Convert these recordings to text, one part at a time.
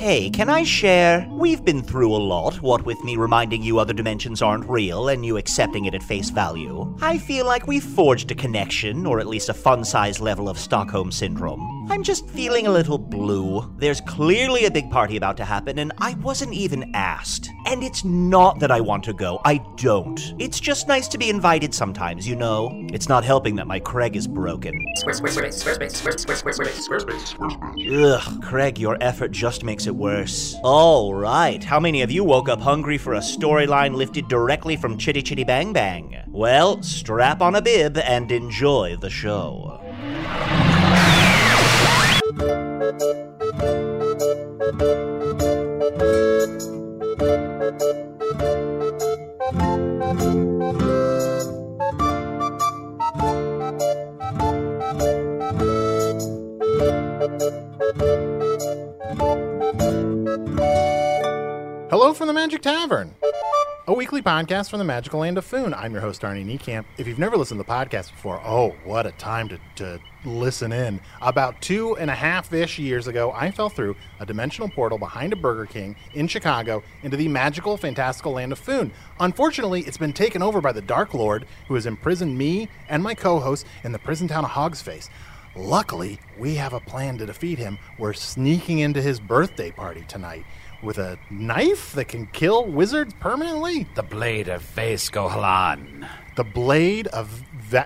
Hey, can I share? We've been through a lot, what with me reminding you other dimensions aren't real and you accepting it at face value. I feel like we've forged a connection, or at least a fun-sized level of Stockholm Syndrome. I'm just feeling a little blue. There's clearly a big party about to happen, and I wasn't even asked. And it's not that I want to go, I don't. It's just nice to be invited sometimes, you know? It's not helping that my Craig is broken. Ugh, Craig, your effort just makes it worse. All right, how many of you woke up hungry for a storyline lifted directly from Chitty Chitty Bang Bang? Well, strap on a bib and enjoy the show. Hello from the Magic Tavern, a weekly podcast from the magical land of Foon. I'm your host, Arnie Niekamp. If you've never listened to the podcast before, oh, what a time to listen in. About 2.5-ish years ago, I fell through a dimensional portal behind a Burger King in Chicago into the magical, fantastical land of Foon. Unfortunately, it's been taken over by the Dark Lord, who has imprisoned me and my co-host in the prison town of Hogsface. Luckily, we have a plan to defeat him. We're sneaking into his birthday party tonight with a knife that can kill wizards permanently. The blade of Vaisco Halan. The blade of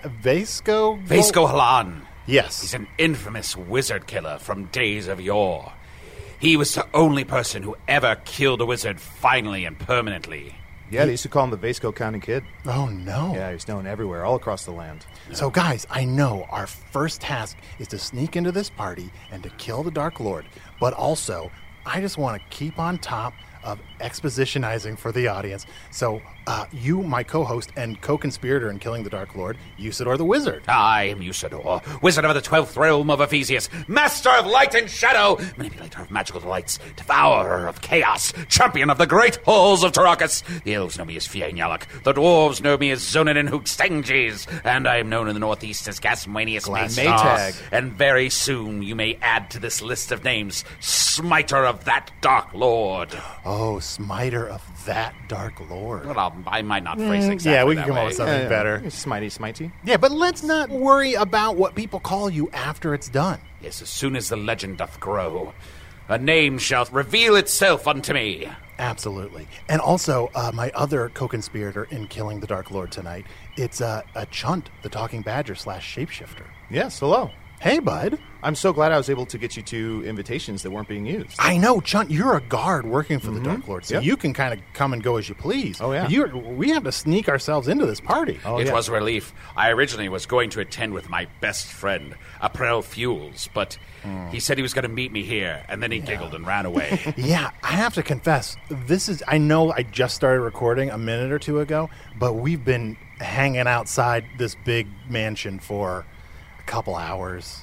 Vaisco? Vaisco Halan. Yes. He's an infamous wizard killer from days of yore. He was the only person who ever killed a wizard finally and permanently. Yeah, they used to call him the Vaisco County Kid. Oh, no. Yeah, he's known everywhere, all across the land. So, guys, I know our first task is to sneak into this party and to kill the Dark Lord. But also, I just want to keep on top of expositionizing for the audience. So, you, my co-host and co-conspirator in killing the Dark Lord, Usador the Wizard. I am Usador, wizard of the 12th realm of Ephesius, master of light and shadow, manipulator of magical delights, devourer of chaos, champion of the great halls of Tarakas. The elves know me as Fiangyalak, the dwarves know me as Zonin Hookstanges, and I am known in the northeast as Gasmanius Maytag. And very soon you may add to this list of names, Smiter of that Dark Lord. Oh, Smiter of that Dark Lord. Well, I might not phrase it exactly yeah, we that can come way. up with something better. Smitey. Yeah, but let's not worry about what people call you after it's done. Yes, as soon as the legend doth grow, a name shall reveal itself unto me. Absolutely. And also, my other co-conspirator in killing the Dark Lord tonight, it's a Chunt, the talking badger / shapeshifter. Yes, hello. Hey, bud. I'm so glad I was able to get you 2 invitations that weren't being used. I know, Chunt, you're a guard working for the Dark Lord, so you can kind of come and go as you please. Oh, yeah. We have to sneak ourselves into this party. Oh, It yeah. was a relief. I originally was going to attend with my best friend, April Fuels, but he said he was going to meet me here, and then he giggled and ran away. Yeah, I have to confess, I know I just started recording a minute or two ago, but we've been hanging outside this big mansion for a couple hours.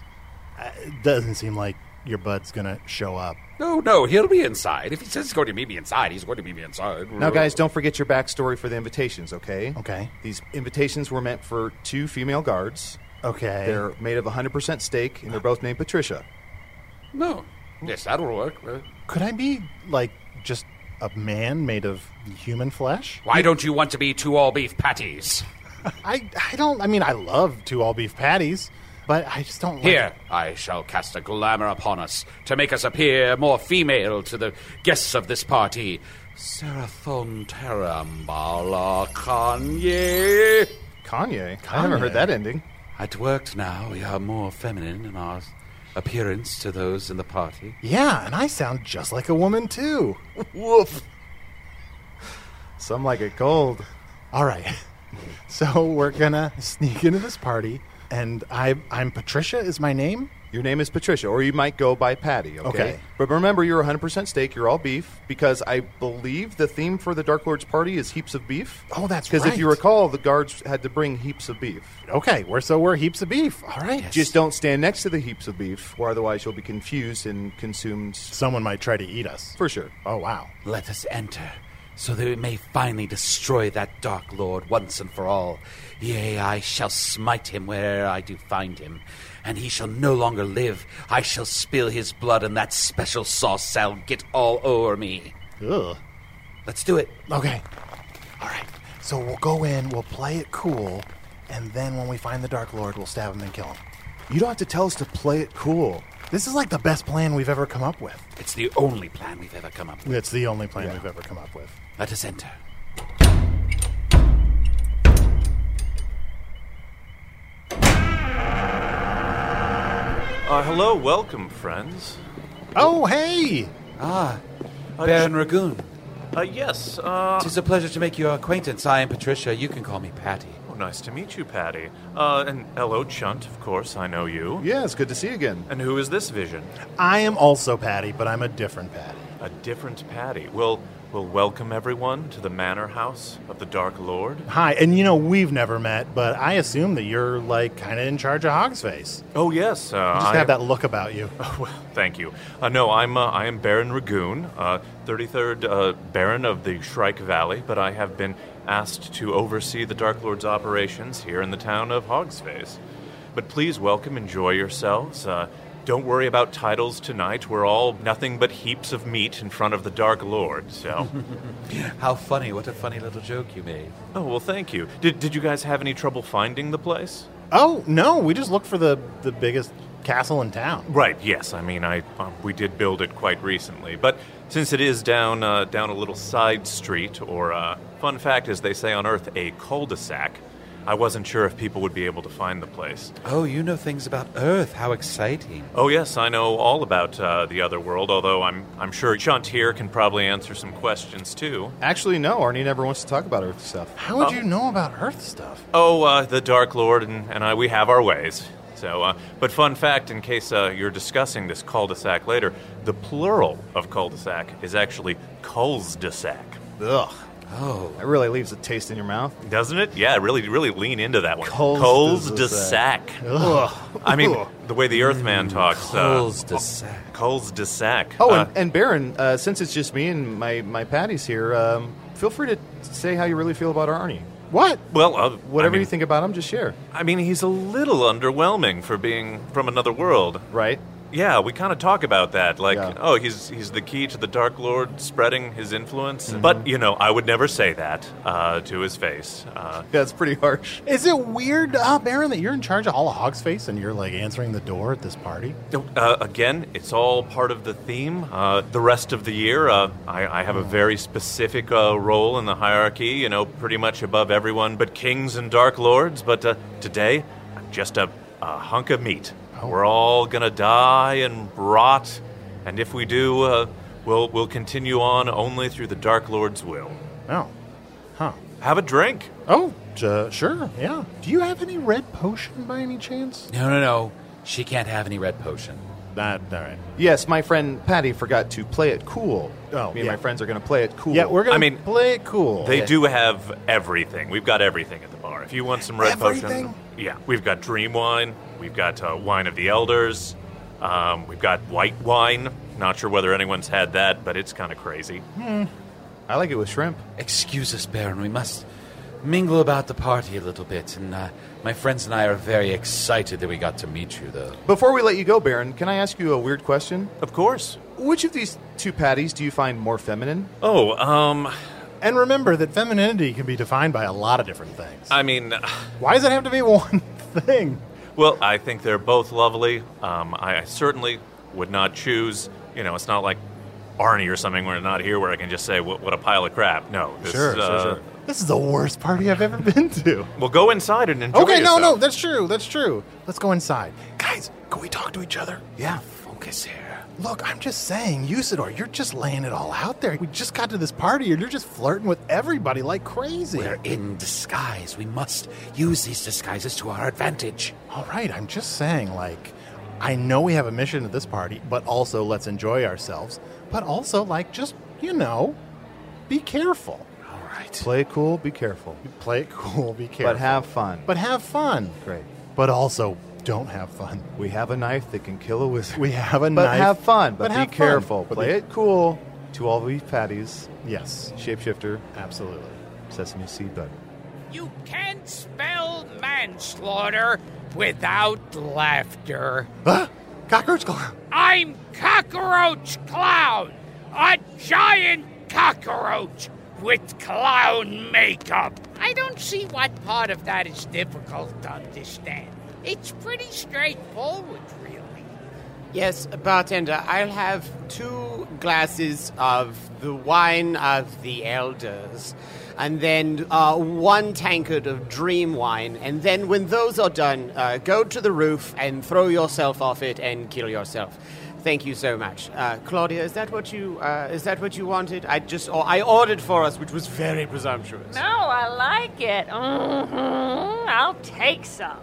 It doesn't seem like your bud's going to show up. No, he'll be inside. If he says he's going to meet me inside, he's going to meet me inside. Now, guys, don't forget your backstory for the invitations, okay? Okay. These invitations were meant for 2 female guards. Okay. They're made of 100% steak, and they're both named Patricia. No. Yes, that'll work. Could I be, just a man made of human flesh? Why don't you want to be 2 all-beef patties? I love 2 all-beaf patties, but I just don't like... Here, I shall cast a glamour upon us to make us appear more female to the guests of this party. Serathon Terambala Kanye. Kanye? I haven't heard that ending. It worked now. We are more feminine in our appearance to those in the party. Yeah, and I sound just like a woman, too. Woof. Some like it cold. All right. So we're going to sneak into this party, and I'm Patricia is my name. Your name is Patricia, or you might go by Patty, okay? Okay. But remember, you're 100% steak, you're all beef, because I believe the theme for the Dark Lord's party is heaps of beef. Oh, that's right. Because if you recall, the guards had to bring heaps of beef. Okay, we're heaps of beef. All right. Yes. Just don't stand next to the heaps of beef, or otherwise you'll be confused and consumed. Someone might try to eat us. For sure. Oh, wow. Let us enter so that we may finally destroy that Dark Lord once and for all. Yea, I shall smite him where'er I do find him, and he shall no longer live. I shall spill his blood, and that special sauce shall get all over me. Ugh. Let's do it. Okay. All right. So we'll go in, we'll play it cool, and then when we find the Dark Lord, we'll stab him and kill him. You don't have to tell us to play it cool. This is like the best plan we've ever come up with. It's the only plan we've ever come up with. It's the only plan we've ever come up with. Let us enter. Hello, welcome, friends. Oh, hey! Baron Ragoon. Yes, 'Tis a pleasure to make your acquaintance. I am Patricia. You can call me Patty. oh, nice to meet you, Patty. And hello, Chunt, of course, I know you. Yeah, it's good to see you again. And who is this vision? I am also Patty, but I'm a different Patty. A different Patty. We'll welcome everyone to the manor house of the Dark Lord. Hi, and we've never met, but I assume that you're, like, kind of in charge of Hogsface. Oh, yes. You just have that look about you. Oh, well, thank you. No, I am Baron Ragoon, 33rd Baron of the Shrike Valley, but I have been asked to oversee the Dark Lord's operations here in the town of Hogsface. But please welcome, enjoy yourselves. Don't worry about titles tonight. We're all nothing but heaps of meat in front of the Dark Lord, so... How funny. What a funny little joke you made. Oh, well, thank you. Did you guys have any trouble finding the place? Oh, no, we just looked for the biggest castle in town. Right, yes. I mean, we did build it quite recently. But since it is down a little side street, or, fun fact, as they say on Earth, a cul-de-sac, I wasn't sure if people would be able to find the place. Oh, you know things about Earth. How exciting. Oh, yes, I know all about the other world, although I'm sure Chunt here can probably answer some questions, too. Actually, no. Arnie never wants to talk about Earth stuff. How would you know about Earth stuff? Oh, the Dark Lord and I, we have our ways. So, but fun fact, in case you're discussing this cul-de-sac later, the plural of cul-de-sac is actually culs-de-sac. Ugh. Oh. That really leaves a taste in your mouth. Doesn't it? Yeah, really lean into that one. Culs-de-sac. Ugh. I mean, the way the Earthman talks. Culs-de-sac. Culs-de-sac. Oh, and Baron, since it's just me and my Patties here, feel free to say how you really feel about Arnie. What? Well, Whatever you think about him, just share. I mean, he's a little underwhelming for being from another world. Right? Yeah, we kind of talk about that. Like, Yeah. oh, he's the key to the Dark Lord spreading his influence. But, I would never say that to his face. Yeah, it's pretty harsh. Is it weird, Baron, that you're in charge of all of Hogsface and you're, like, answering the door at this party? Again, it's all part of the theme. The rest of the year, I have a very specific role in the hierarchy, pretty much above everyone but kings and Dark Lords. But today, I'm just a hunk of meat. We're all gonna die and rot, and if we do, we'll continue on only through the Dark Lord's will. Oh. Huh. Have a drink. Oh, sure, yeah. Do you have any red potion by any chance? No. She can't have any red potion. All right. Yes, my friend Patty forgot to play it cool. Oh, Me and yeah. my friends are going to play it cool. Yeah, we're going to I mean, play it cool. They do have everything. We've got everything at the bar. If you want some red Everything? potion, yeah, we've got dream wine. We've got wine of the elders. We've got white wine. Not sure whether anyone's had that, but it's kind of crazy. I like it with shrimp. Excuse us, Baron. We must mingle about the party a little bit, and my friends and I are very excited that we got to meet you, though. Before we let you go, Baron, can I ask you a weird question? Of course. Which of these two Patties do you find more feminine? Oh, And remember that femininity can be defined by a lot of different things. I mean, Why does it have to be one thing? well, I think they're both lovely. I certainly would not choose, it's not like Arnie or something where not here where I can just say, what a pile of crap. No. This, Sure. This is the worst party I've ever been to. Well, go inside and enjoy Okay, yourself. no, that's true. Let's go inside. Guys, can we talk to each other? Yeah, focus here. Look, I'm just saying, Usador, you're just laying it all out there. We just got to this party and you're just flirting with everybody like crazy. We're in disguise. We must use these disguises to our advantage. All right, I'm just saying, like, I know we have a mission at this party, but also let's enjoy ourselves. But also, like, just, be careful. All right. Play it cool, be careful. Play it cool, be careful. But have fun. But have fun. Great. But also, don't have fun. We have a knife that can kill a wizard. We have a But knife. have fun, but be have fun. careful. But Play it cool. To all beef patties, Yes, shapeshifter, absolutely. sesame seed bun. You can't spell manslaughter without laughter. Cockroach Clown. I'm Cockroach Clown, a giant cockroach with clown makeup. I don't see what part of that is difficult to understand. It's pretty straightforward, really. Yes, bartender, I'll have 2 glasses of the wine of the elders, and then 1 tankard of dream wine, and then when those are done, go to the roof and throw yourself off it and kill yourself. Thank you so much. Claudia, is that what you wanted? I ordered for us, which was very presumptuous. No, I like it. I'll take some.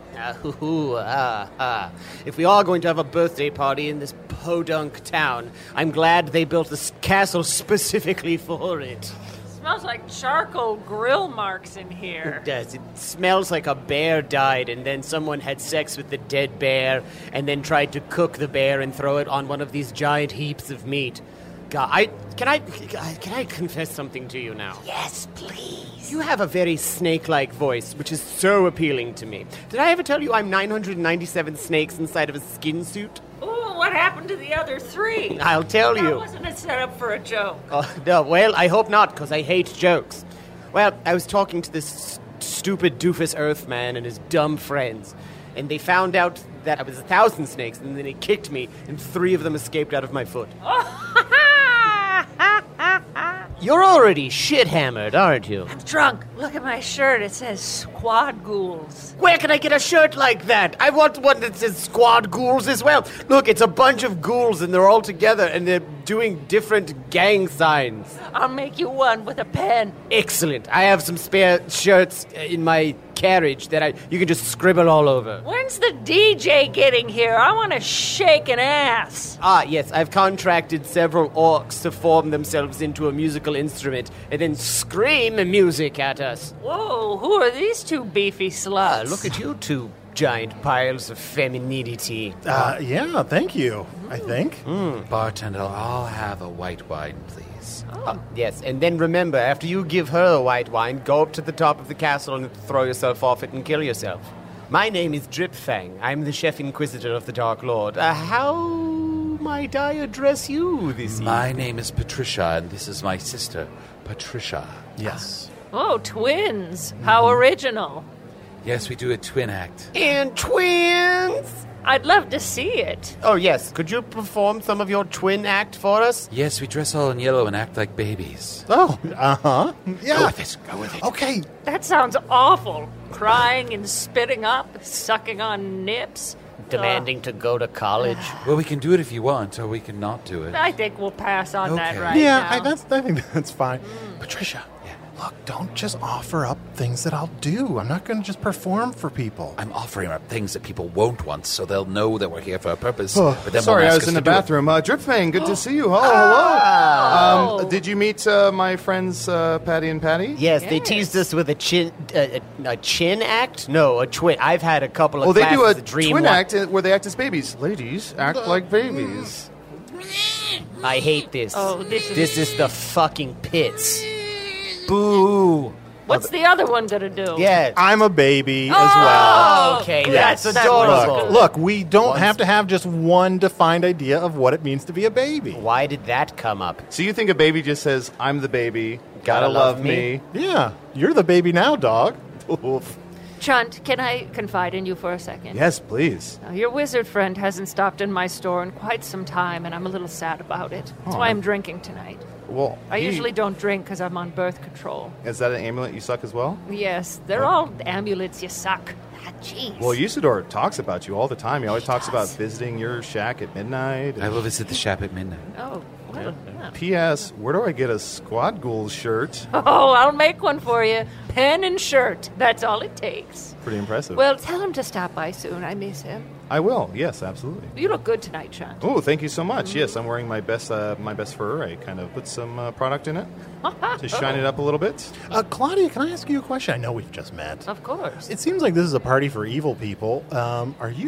If we are going to have a birthday party in this podunk town, I'm glad they built this castle specifically for it. Smells like charcoal grill marks in here. It does. It smells like a bear died and then someone had sex with the dead bear and then tried to cook the bear and throw it on one of these giant heaps of meat. God, can I confess something to you now? Yes, please. You have a very snake-like voice, which is so appealing to me. Did I ever tell you I'm 997 snakes inside of a skin suit? Ooh, what happened to the other 3? I'll tell That you. wasn't a setup for a joke. Oh, no, well, I hope not, because I hate jokes. Well, I was talking to this stupid doofus Earthman and his dumb friends, and they found out that I was 1,000 snakes, and then they kicked me, and 3 of them escaped out of my foot. You're already shit-hammered, aren't you? I'm drunk. Look at my shirt. It says Squad Ghouls. Where can I get a shirt like that? I want one that says Squad Ghouls as well. Look, it's a bunch of ghouls, and they're all together, and they're doing different gang signs. I'll make you one with a pen. Excellent. I have some spare shirts in my carriage that you can just scribble all over. When's the DJ getting here? I want to shake an ass. Ah, yes, I've contracted several orcs to form themselves into a musical instrument and then scream music at us. Whoa, who are these 2 beefy sluts? Look at you 2 giant piles of femininity. Yeah, thank you, I think. Bartender, I'll have a white wine, please. Yes, and then remember, after you give her a white wine, go up to the top of the castle and throw yourself off it and kill yourself. My name is Dripfang. I'm the Chef Inquisitor of the Dark Lord. How might I address you this evening? My name is Patricia, and this is my sister, Patricia. Yes. Oh, twins. How original. Yes, we do a twin act. And twins! I'd love to see it. Oh, yes. Could you perform some of your twin act for us? Yes, we dress all in yellow and act like babies. Oh, uh-huh. Yeah. Go with it. Go with it. Okay. That sounds awful. Crying and spitting up, sucking on nips. Demanding to go to college. Well, we can do it if you want, or we can not do it. I think we'll pass on that Okay. right Yeah, now. I think that's fine. Patricia, look, don't just offer up things that I'll do. I'm not going to just perform for people. I'm offering up things that people won't want, so they'll know that we're here for a purpose. Oh, but then Sorry, won't I ask was us in the to do it. bathroom. Dripfang, good to see you. Hello. Did you meet my friends Patty and Patty? Yes, they teased us with a chin act? No, a twin. I've had a couple of Well, they do a classes of dream twin wa- act where they act as babies. Ladies, act like babies. I hate this. Oh, This is the fucking pits. Boo. What's the other one gonna do? Yeah. I'm a baby as well. Oh, Okay, good. that's That adorable. was good. Look, we don't have to have just one defined idea of what it means to be a baby. Why did that come up? So you think a baby just says, I'm the baby, gotta love me. Yeah, you're the baby now, dog. Chunt, can I confide in you for a second? Yes, please. Now, your wizard friend hasn't stopped in my store in quite some time, and I'm a little sad about it. That's why I'm drinking tonight. Well, I usually don't drink because I'm on birth control. Is that an amulet you suck as well? Yes, they're all amulets you suck. Ah, jeez. Well, Usador talks about you all the time. He always talks does. about visiting your shack at midnight. I will visit the shop at midnight. Oh, well, yeah. P.S. Where do I get a Squad Ghouls shirt? Oh, I'll make one for you. Pen and shirt. That's all it takes. Pretty impressive. Well, tell him to stop by soon. I miss him. I will. Yes, absolutely. You look good tonight, Chunt. Oh, thank you so much. Yes, I'm wearing my best fur. I kind of put some product in it to shine it up a little bit. Claudia, can I ask you a question? I know we've just met. Of course. It seems like this is a party for evil people. Are you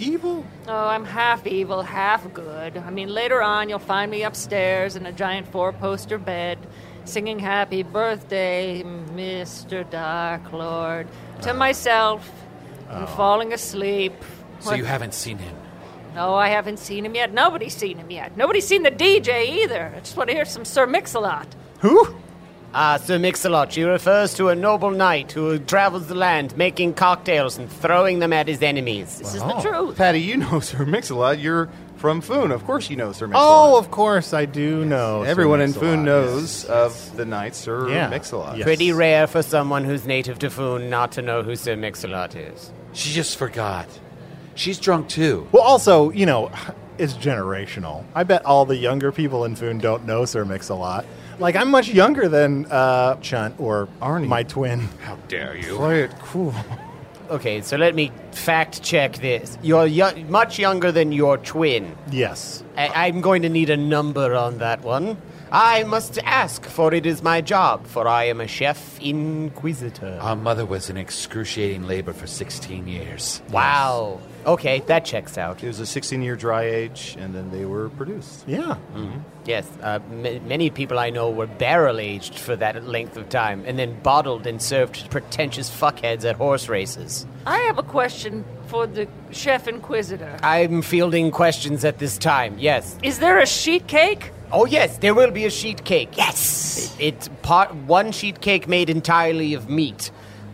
evil? Oh, I'm half evil, half good. I mean, later on, you'll find me upstairs in a giant four-poster bed, singing happy birthday, Mr. Dark Lord, to myself and falling asleep. So you haven't seen him? No, I haven't seen him yet. Nobody's seen him yet. Nobody's seen the DJ either. I just want to hear some Sir Mix-a-Lot. Who? Sir Mix-a-Lot. She refers to a noble knight who travels the land making cocktails and throwing them at his enemies. This is the truth. Patty, you know Sir Mix-a-Lot. You're from Foon. Of course you know Sir Mix-a-Lot. Oh, of course I do know. Everyone Sir in Foon Mix-a-Lot, knows yes. of the knight Sir Yeah. Mix-a-Lot. Yes. Pretty rare for someone who's native to Foon not to know who Sir Mix-a-Lot is. She just forgot. She's drunk too. Well, also, it's generational. I bet all the younger people in Foon don't know Sir Mix-a-Lot. Like, I'm much younger than Chunt or Arnie. my twin. How dare you? Play it cool. Okay, so let me fact check this. You're much younger than your twin. Yes. I'm going to need a number on that one. I must ask, for it is my job, for I am a chef inquisitor. Our mother was in excruciating labor for 16 years. Wow. Okay, that checks out. It was a 16-year dry age, and then they were produced. Yeah. Yes, many people I know were barrel-aged for that length of time, and then bottled and served to pretentious fuckheads at horse races. I have a question for the Chef Inquisitor. I'm fielding questions at this time, yes. Is there a sheet cake? Oh, yes, there will be a sheet cake. Yes! It's one sheet cake made entirely of meat.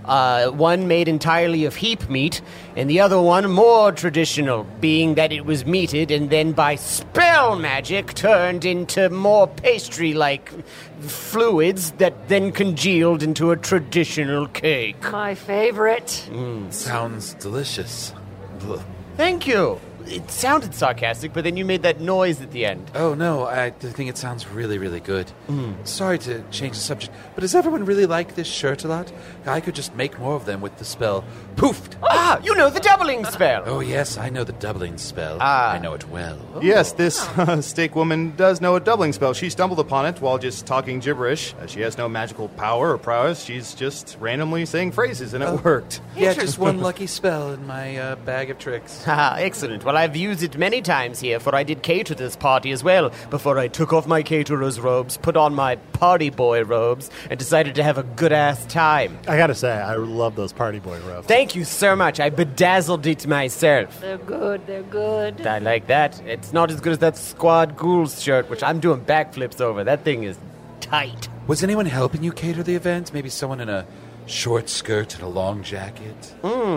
One made entirely of heap meat, and the other one more traditional, being that it was meated and then by spell magic turned into more pastry-like fluids that then congealed into a traditional cake. My favorite. Sounds delicious. Ugh. Thank you. It sounded sarcastic, but then you made that noise at the end. Oh, no, I think it sounds really, really good. Sorry to change the subject, but does everyone really like this shirt a lot? I could just make more of them with the spell Poofed. Ah, you know the doubling spell. Oh, yes, I know the doubling spell. Ah. I know it well. Yes, this steak woman does know a doubling spell. She stumbled upon it while just talking gibberish. She has no magical power or prowess. She's just randomly saying phrases, and it worked. Yeah, just one lucky spell in my bag of tricks. Haha, excellent. Well, I've used it many times here, for I did cater this party as well, before I took off my caterer's robes, put on my party boy robes, and decided to have a good-ass time. I gotta say, I love those party boy robes. Thank you so much. I bedazzled it myself. They're good, they're good. I like that. It's not as good as that Squad Ghouls shirt, which I'm doing backflips over. That thing is tight. Was anyone helping you cater the event? Maybe someone in a short skirt and a long jacket?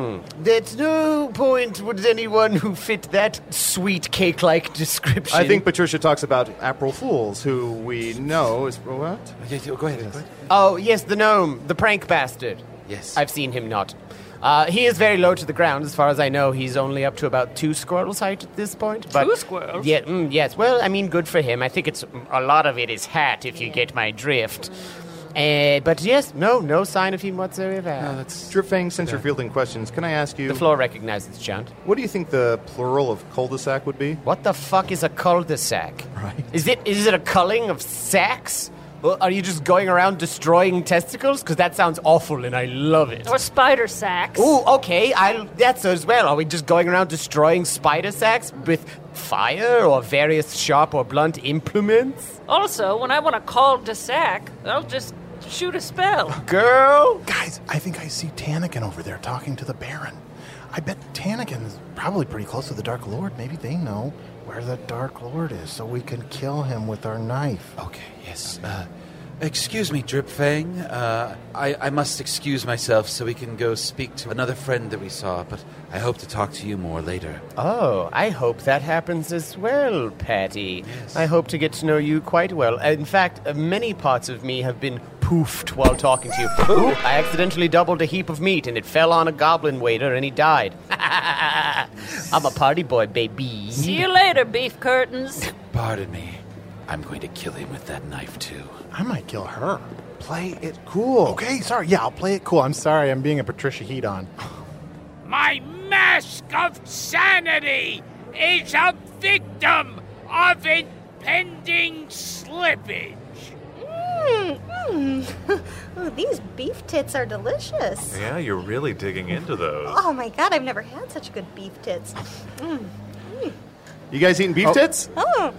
At no point would anyone who fit that sweet cake-like description. I think Patricia talks about April Fools, who we know is... What? Yeah, go ahead. Oh, yes, the gnome, the prank bastard. Yes. I've seen him not. He is very low to the ground. As far as I know, he's only up to about 2 squirrels height at this point. But 2 squirrels? Yeah, yes. Well, I mean, good for him. I think it's a lot of it is hat, if you get my drift. But yes, no sign of him whatsoever. No, that's... Dripfang, since you're fielding questions, can I ask you... The floor recognizes Chunt. What do you think the plural of cul-de-sac would be? What the fuck is a cul-de-sac? Right. Is it a culling of sacks? Well, are you just going around destroying testicles? Because that sounds awful, and I love it. Or spider sacks. Ooh, okay, that's as well. Are we just going around destroying spider sacks with fire or various sharp or blunt implements? Also, when I want to call de sac, I'll just shoot a spell. Girl! Guys, I think I see Tannikin over there talking to the Baron. I bet Tannikin is probably pretty close to the Dark Lord. Maybe they know where the Dark Lord is, so we can kill him with our knife. Okay, yes. Excuse me, Dripfang. I must excuse myself so we can go speak to another friend that we saw, but I hope to talk to you more later. Oh, I hope that happens as well, Patty. Yes. I hope to get to know you quite well. In fact, many parts of me have been poofed while talking to you. Ooh, I accidentally doubled a heap of meat, and it fell on a goblin waiter, and he died. I'm a party boy, baby. See you later, beef curtains. Pardon me. I'm going to kill him with that knife, too. I might kill her. Play it cool. Okay, sorry. Yeah, I'll play it cool. I'm sorry. I'm being a Patricia Heat on. My mask of sanity is a victim of impending slippage. Ooh, these beef tits are delicious. Yeah, you're really digging into those. Oh my god, I've never had such good beef tits. You guys eating beef tits? Oh,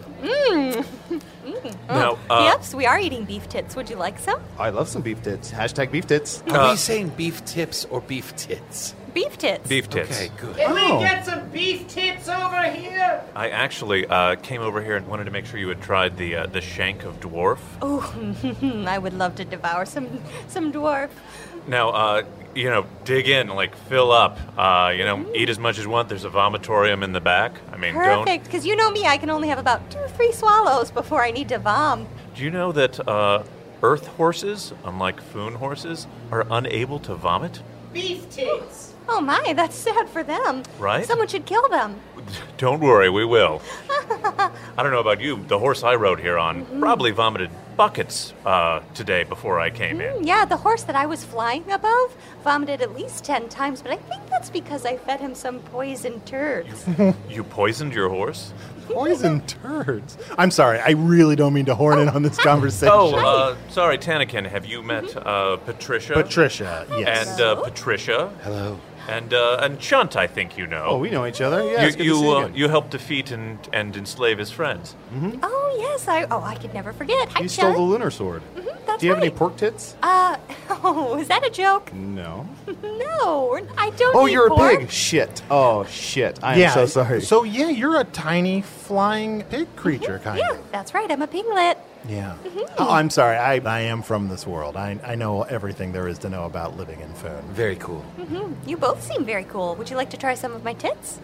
Now, yes, we are eating beef tits. Would you like some? I love some beef tits. Hashtag beef tits. Are we saying beef tips or beef tits? Beef tits. beef tits. Okay, good. Can we get some beef tits over here? I actually came over here and wanted to make sure you had tried the shank of dwarf. Oh, I would love to devour some dwarf. Now, dig in, like fill up. Eat as much as you want. There's a vomitorium in the back. I mean, Perfect, because you know me, I can only have about 2 or 3 swallows before I need to vom. Do you know that earth horses, unlike foon horses, are unable to vomit? Beef tits. Oh my, that's sad for them. Right? Someone should kill them. Don't worry, we will. I don't know about you. The horse I rode here on probably vomited buckets today before I came in. Yeah, the horse that I was flying above vomited at least 10 times, but I think that's because I fed him some poisoned turds. You poisoned your horse? Poison turds. I'm sorry, I really don't mean to horn in on this conversation. Sorry, Tanakin. Have you met Patricia? Patricia, yes. And Patricia. Hello. And Chunt, I think you know. Oh, we know each other. Yeah, it's good to see you again. You helped defeat and enslave his friends. Oh, yes, I could never forget. Hi, You stole the Chunt. lunar sword. That's Do you have any right. pork tits? Oh, is that a joke? No. No, I don't Oh, eat you're a pork. pig. Shit. Oh, shit. I am so sorry. So, yeah, you're a tiny flying pig creature, kind Yeah, of. that's right, I'm a piglet. Yeah. Oh, I'm sorry, I am from this world. I know everything there is to know about living in Foon. Very cool. You both seem very cool. Would you like to try some of my tits?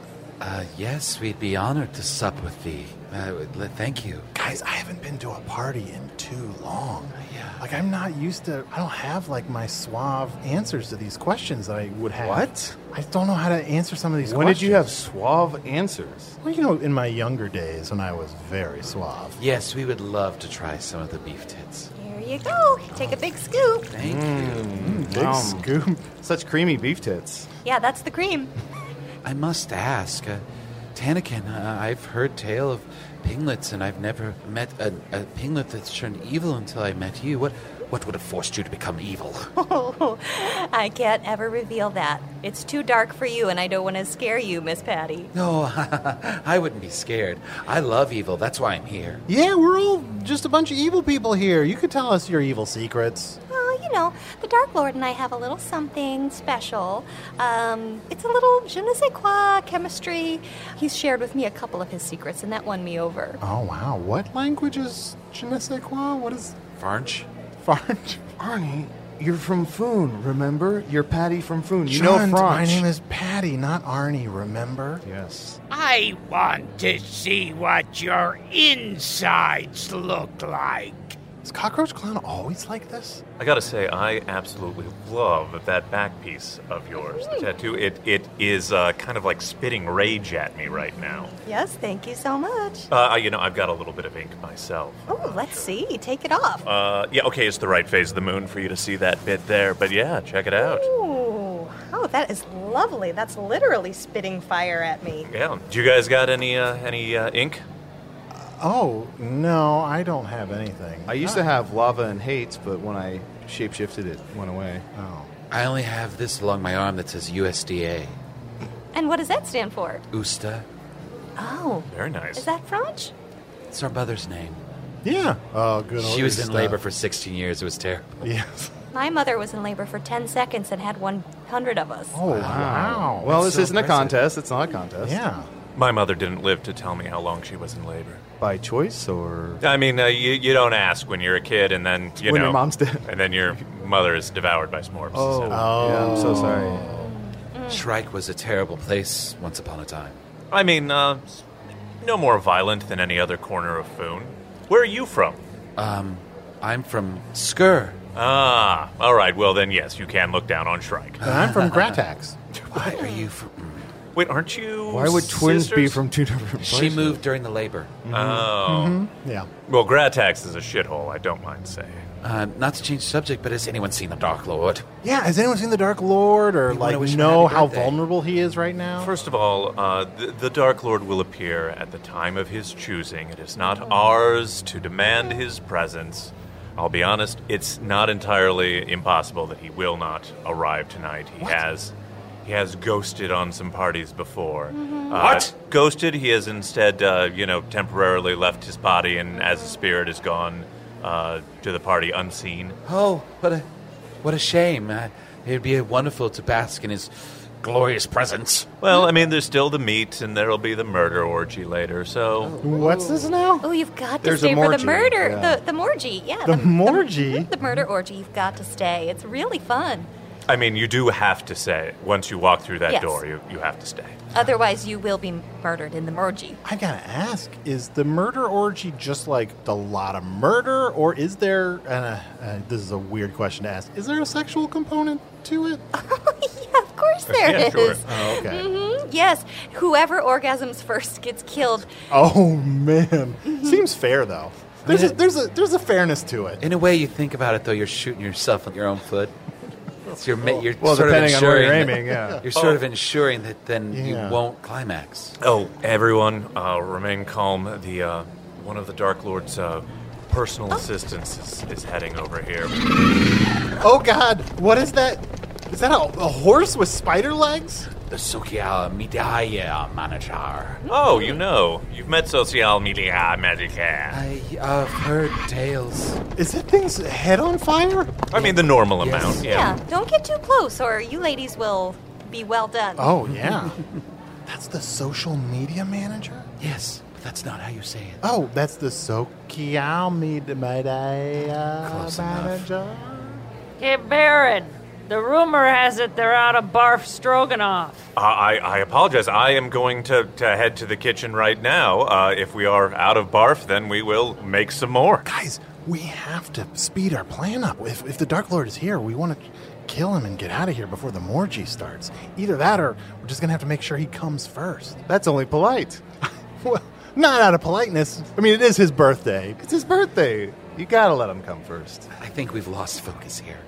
Yes, we'd be honored to sup with thee. Thank you. Guys, I haven't been to a party in too long. Yeah. Like, I'm not used to, I don't have, like, my suave answers to these questions that I would have. What? I don't know how to answer some of these When questions. did you have suave answers? Well, in my younger days when I was very suave. Yes, we would love to try some of the beef tits. Here you go. Take a big scoop. Thank you. Big scoop. Such creamy beef tits. Yeah, that's the cream. I must ask, Tanakin, I've heard tale of pinglets, and I've never met a pinglet that's turned evil until I met you. What would have forced you to become evil? Oh, I can't ever reveal that. It's too dark for you, and I don't want to scare you, Miss Patty. No, I wouldn't be scared. I love evil. That's why I'm here. Yeah, we're all just a bunch of evil people here. You could tell us your evil secrets. Oh, the Dark Lord and I have a little something special. It's a little je ne sais quoi chemistry. He's shared with me a couple of his secrets, and that won me over. Oh, wow. What language is je ne sais quoi? What is Farnch? Farnch? Arnie, you're from Foon, remember? You're Patty from Foon. You know Chunt, French. My name is Patty, not Arnie, remember? Yes. I want to see what your insides look like. Is Cockroach Clown always like this? I gotta say, I absolutely love that back piece of yours, the tattoo. It is kind of like spitting rage at me right now. Yes, thank you so much. I've got a little bit of ink myself. Oh, let's see. Take it off. Okay, it's the right phase of the moon for you to see that bit there, but yeah, check it out. Ooh. Oh, that is lovely. That's literally spitting fire at me. Yeah, do you guys got any ink? Oh, no, I don't have anything. I used to have lava and hate, but when I shapeshifted, it went away. Oh. I only have this along my arm that says USDA. And what does that stand for? Usta. Oh. Very nice. Is that French? It's our mother's name. Yeah. Oh, good old She was in stuff. labor for 16 years. It was terrible. Yes. My mother was in labor for 10 seconds and had 100 of us. Oh, wow. Well, That's this so isn't a impressive. contest. It's not a contest. Yeah. My mother didn't live to tell me how long she was in labor. By choice or... I mean, you don't ask when you're a kid, and then, When your mom's dead. and then your mother is devoured by smorps. Oh, so. yeah, I'm so sorry. Shrike was a terrible place once upon a time. I mean, no more violent than any other corner of Foon. Where are you from? I'm from Skur. Ah, all right. Well, then, yes, you can look down on Shrike. And I'm from Gratax. Why are you from... Wait, aren't you Why would twins be sisters? from two different places? She moved during the labor. Oh. Yeah. Well, Gratax is a shithole, I don't mind saying. Not to change the subject, but has anyone seen the Dark Lord? Yeah, has anyone seen the Dark Lord or, We wanna like, wish him know happy how birthday. vulnerable he is right now? First of all, the Dark Lord will appear at the time of his choosing. It is not ours to demand his presence. I'll be honest, it's not entirely impossible that he will not arrive tonight. He has ghosted on some parties before. What? Ghosted? He has instead, temporarily left his body, and as the spirit is gone to the party unseen. Oh, what a shame. It'd be wonderful to bask in his glorious presence. Well, I mean, there's still the meat, and there'll be the murder orgy later, so... What's this now? Oh, you've got to There's stay a for the morgy, murder. yeah. The morgy, yeah. The morgy? The murder orgy. You've got to stay. It's really fun. I mean, you do have to say, once you walk through that Yes. door, you have to stay. Otherwise, you will be murdered in the morgy. I gotta ask, is the murder orgy just like a lot of murder, or is there, this is a weird question to ask, is there a sexual component to it? Yeah, of course there is. Yeah, sure. Oh, okay. Mhm, yes, whoever orgasms first gets killed. Oh, man. Seems fair, though. There's a fairness to it. In a way, you think about it, though, you're shooting yourself with your own foot. It's you're Well, sort of depending on where ensuring you're that- aiming, yeah. You're sort of ensuring that then you Yeah. won't climax. Oh, everyone, remain calm. The one of the Dark Lord's personal assistants is heading over here. Oh, God. What is that? Is that a horse with spider legs? The Social Media Manager. Oh, you've met Social Media Magica. I've heard tales. Is that thing's head on fire? I mean, the normal Yes. amount, Yeah, don't get too close, or you ladies will be well done. Oh, yeah. That's the social media manager? Yes, but that's not how you say it. Oh, that's the social media Close enough. manager? Hey, Baron, the rumor has it they're out of barf stroganoff. I apologize. I am going to head to the kitchen right now. If we are out of barf, then we will make some more. Guys, we have to speed our plan up. If the Dark Lord is here, we want to kill him and get out of here before the morgy starts. Either that or we're just going to have to make sure he comes first. That's only polite. Well, not out of politeness. I mean, it is his birthday. It's his birthday. You gotta let him come first. I think we've lost focus here.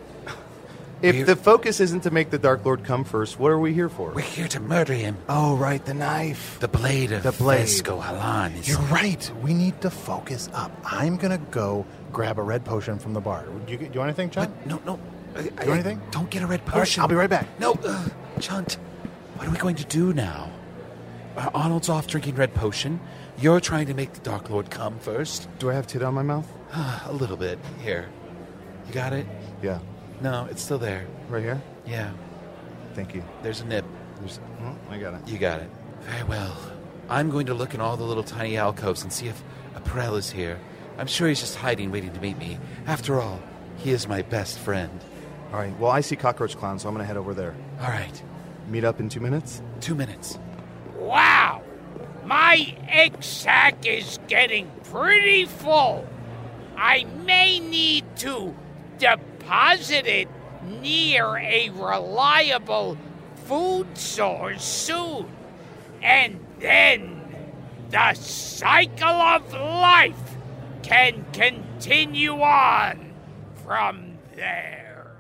If the focus isn't to make the Dark Lord come first, what are we here for? We're here to murder him. Oh, right, the knife. The blade of Vesco Halan is... You're right. We need to focus up. I'm going to go grab a red potion from the bar. Do you want anything, Chunt? No. Do you want anything? Don't get a red All right, potion. I'll be right back. No, Chunt, what are we going to do now? Arnold's off drinking red potion. You're trying to make the Dark Lord come first. Do I have tit on my mouth? A little bit. Here. You got it? Yeah. No, it's still there. Right here? Yeah. Thank you. There's a nip. I got it. You got it. Very well. I'm going to look in all the little tiny alcoves and see if April is here. I'm sure he's just hiding, waiting to meet me. After all, he is my best friend. All right. Well, I see Cockroach Clown, so I'm going to head over there. All right. Meet up in 2 minutes? 2 minutes. Wow! My egg sack is getting pretty full. I may need to deposit it near a reliable food source soon. And then the cycle of life can continue on from there.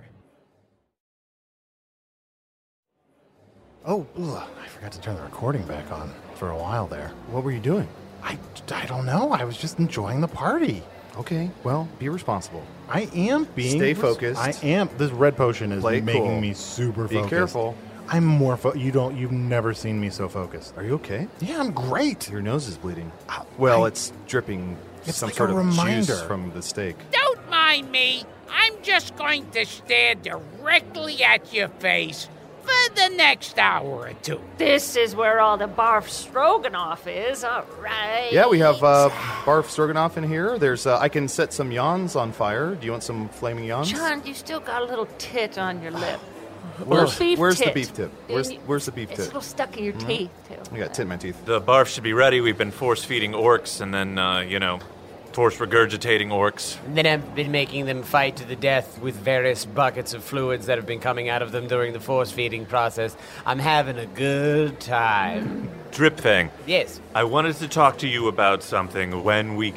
Oh, I forgot to turn the recording back on for a while there. What were you doing? I don't know. I was just enjoying the party. Okay, well, be responsible. I am being... Stay focused. I am. This red potion is Play it making cool. me super Be focused. careful. I'm more you've never seen me so focused. Are you okay? Yeah, I'm great. Your nose is bleeding. Well, it's dripping It's some like sort a of reminder. juice from the steak. Don't mind me. I'm just going to stare directly at your face for the next hour or two. This is where all the barf stroganoff is, all right. Yeah, we have barf stroganoff in here. There's I can set some yawns on fire. Do you want some flaming yawns? John, you still got a little tit on your lip. Where's Little beef the tit. beef tip? Where's the beef It's a tip? little stuck in your teeth, too. I got tit in my teeth. The barf should be ready. We've been force-feeding orcs and then, force regurgitating orcs. And then I've been making them fight to the death with various buckets of fluids that have been coming out of them during the force feeding process. I'm having a good time. Drip thing. Yes. I wanted to talk to you about something when we get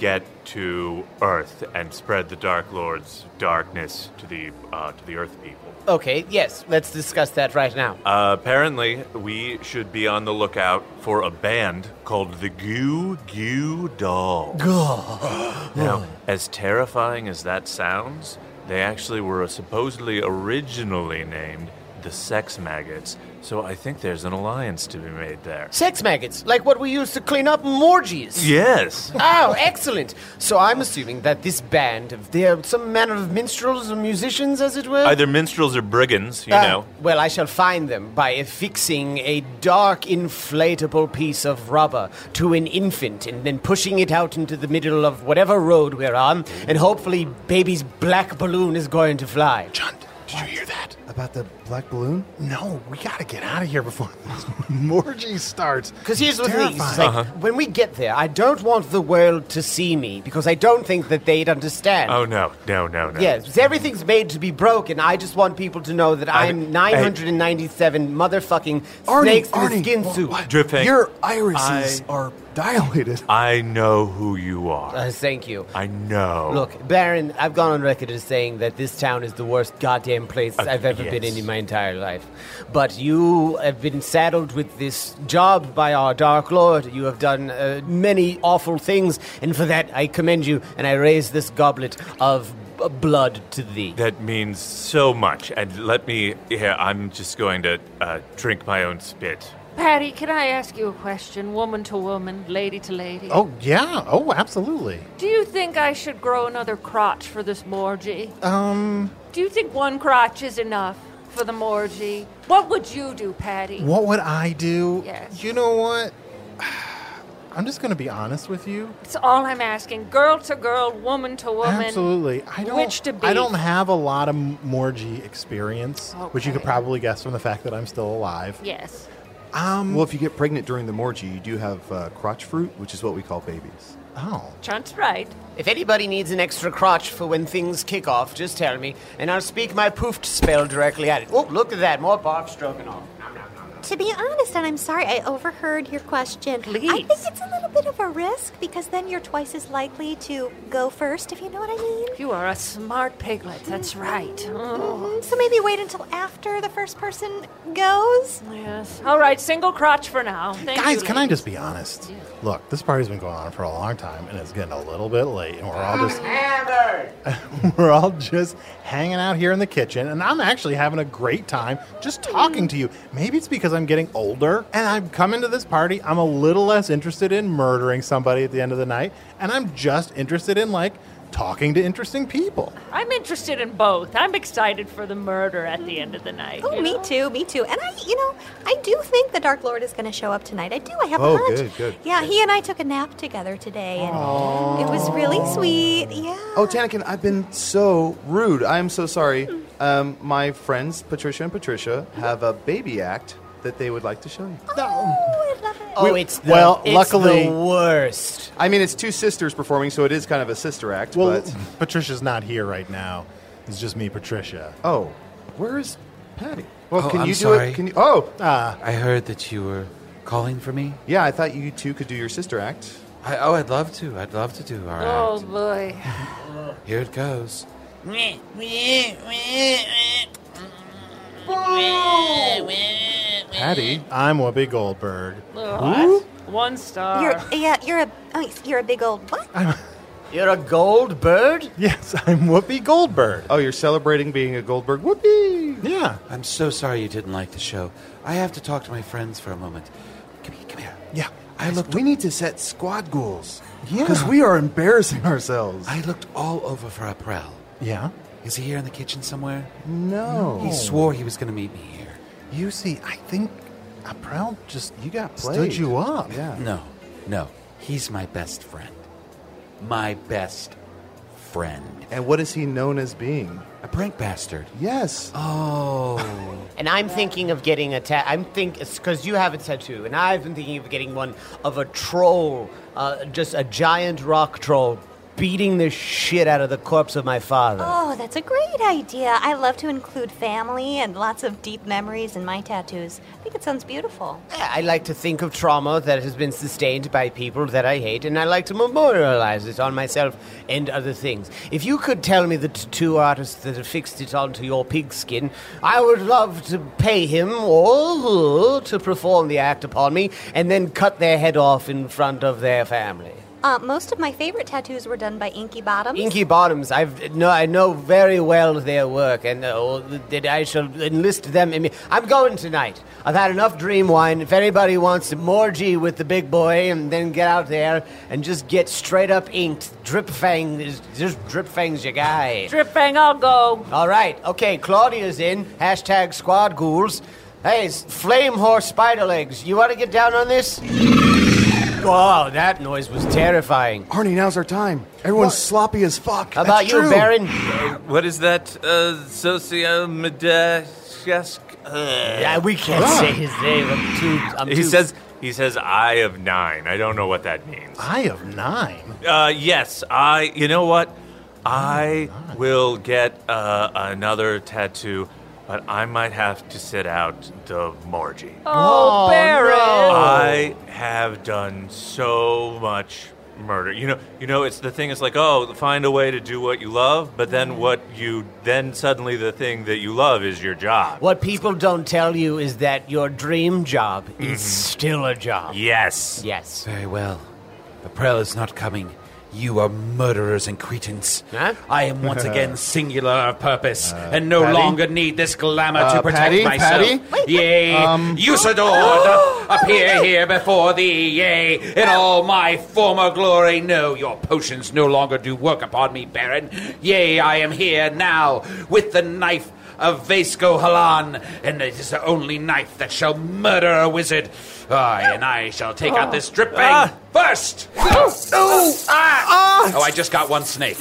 to Earth and spread the Dark Lord's darkness to the Earth people. Okay, yes, let's discuss that right now. Apparently, we should be on the lookout for a band called the Goo Goo Dolls. Now, as terrifying as that sounds, they actually were supposedly originally named the Sex Maggots, so I think there's an alliance to be made there. Sex maggots, like what we use to clean up orgies. Yes. Oh, excellent. So I'm assuming that this band, they're some manner of minstrels or musicians, as it were? Either minstrels or brigands, you know. Well, I shall find them by affixing a dark, inflatable piece of rubber to an infant and then pushing it out into the middle of whatever road we're on, and hopefully baby's black balloon is going to fly. John, did you hear that? About the black balloon? No, we gotta get out of here before this orgy starts. Because here's the thing, it's Terrifying. like, when we get there, I don't want the world to see me, because I don't think that they'd understand. Oh, no. Yes, everything's made to be broken. I just want people to know that I'm 997 motherfucking snakes in a skin suit. Drifting. Your irises are dilated. I know who you are. Thank you. I know. Look, Baron, I've gone on record as saying that this town is the worst goddamn place I've ever been yes. in my entire life. But you have been saddled with this job by our Dark Lord. You have done many awful things, and for that I commend you, and I raise this goblet of blood to thee. That means so much. And let me, I'm just going to drink my own spit. Patty, can I ask you a question, woman to woman, lady to lady? Oh, yeah. Oh, absolutely. Do you think I should grow another crotch for this morgy? Do you think one crotch is enough for the morgy? What would you do, Patty? What would I do? Yes. You know what? I'm just going to be honest with you. That's all I'm asking. Girl to girl, woman to woman. Absolutely. Which to be? I don't have a lot of morgy experience, which you could Okay. probably guess from the fact that I'm still alive. Yes. Well, if you get pregnant during the morgy, you do have crotch fruit, which is what we call babies. Oh. Chunt's right. If anybody needs an extra crotch for when things kick off, just tell me, and I'll speak my poofed spell directly at it. Oh, look at that, more bark stroking off. To be honest, and I'm sorry, I overheard your question. Please. I think it's a little bit of a risk because then you're twice as likely to go first, if you know what I mean. You are a smart piglet. That's right. Oh. So maybe wait until after the first person goes. Yes. All right, single crotch for now. Thank Guys, you, can I ladies. just be honest? Look, this party's been going on for a long time, and it's getting a little bit late, and we're all just hanging out here in the kitchen, and I'm actually having a great time just talking to you. Maybe it's because I'm getting older, and I'm coming to this party. I'm a little less interested in murdering somebody at the end of the night, and I'm just interested in, talking to interesting people. I'm interested in both. I'm excited for the murder at the end of the night. Oh, you me know? too, me too. And I do think the Dark Lord is going to show up tonight. I do. I have a Oh, hunch. good. Yeah, he and I took a nap together today, and it was really sweet. Yeah. Oh, Tanakin, I've been so rude. I'm so sorry. My friends, Patricia and Patricia, have a baby act that they would like to show you. Oh, I love it. Oh, it's the, luckily- the worst. I mean, it's two sisters performing, so it is kind of a sister act, Well, but... Patricia's not here right now. It's just me, Patricia. Oh, where is Patty? Well, Oh, can I'm you do sorry. it? Can you? Oh, I heard that you were calling for me. yeah. I thought you two could do your sister act. I'd love to. I'd love to do our Oh, act. boy. Here it goes. Patty, I'm Whoopi Goldberg. What? 1 star. You're a big old what? You're a gold bird? Yes, I'm Whoopi Goldberg. oh, you're celebrating being a Goldberg. Whoopee! Yeah. I'm so sorry you didn't like the show. I have to talk to my friends for a moment. Come here. Yeah. I looked. We need to set squad goals. Yeah. Because we are embarrassing ourselves. I looked all over for April. Yeah. Is he here in the kitchen somewhere? No. He swore he was going to meet me here. You see, I think April just You got played. stood you up. Yeah. No. He's my best friend. My best friend. And what is he known as being? A prank bastard. Yes. Oh. And I'm thinking of getting a it's because you have a tattoo, and I've been thinking of getting one of a troll, just a giant rock troll. beating the shit out of the corpse of my father. Oh, that's a great idea. I love to include family and lots of deep memories in my tattoos. I think it sounds beautiful. I like to think of trauma that has been sustained by people that I hate, and I like to memorialize it on myself and other things. If you could tell me the tattoo artist that affixed it onto your pigskin, I would love to pay him or her to perform the act upon me and then cut their head off in front of their family. Most of my favorite tattoos were done by Inky Bottoms. Inky Bottoms, I know very well their work, and that I shall enlist them in me. I'm going tonight. I've had enough dream wine. If anybody wants to morgy with the big boy and then get out there and just get straight up inked, Drip Fang is just Drip Fang's your guy. Drip Fang, I'll go. All right, okay, Claudia's in. # squad ghouls. Hey, Flame Horse Spiderlegs, you want to get down on this? Oh, that noise was terrifying. Arnie, now's our time. Everyone's sloppy as fuck. How about you, Baron? What is that? Sociomedesque? Yeah, we can't say his name. He says Eye of 9. I don't know what that means. Eye of 9? Yes, you know what? I will get another tattoo, but I might have to sit out the morgy. Oh, Baron! No. I have done so much murder. You know, it's the thing is like, oh, find a way to do what you love, but then suddenly the thing that you love is your job. What people don't tell you is that your dream job is still a job. Yes. Yes. Very well. The Prel is not coming. You are murderers and cretins. Huh? I am once again singular of purpose, and no longer need this glamour to protect myself. Patty? Yea, Usador, appear here before thee, yea, in all my former glory. No, your potions no longer do work upon me, Baron. Yea, I am here now with the knife of Vasco Halan, and it is the only knife that shall murder a wizard. And I shall take out this Drip Fang first. Oh, I just got one snake.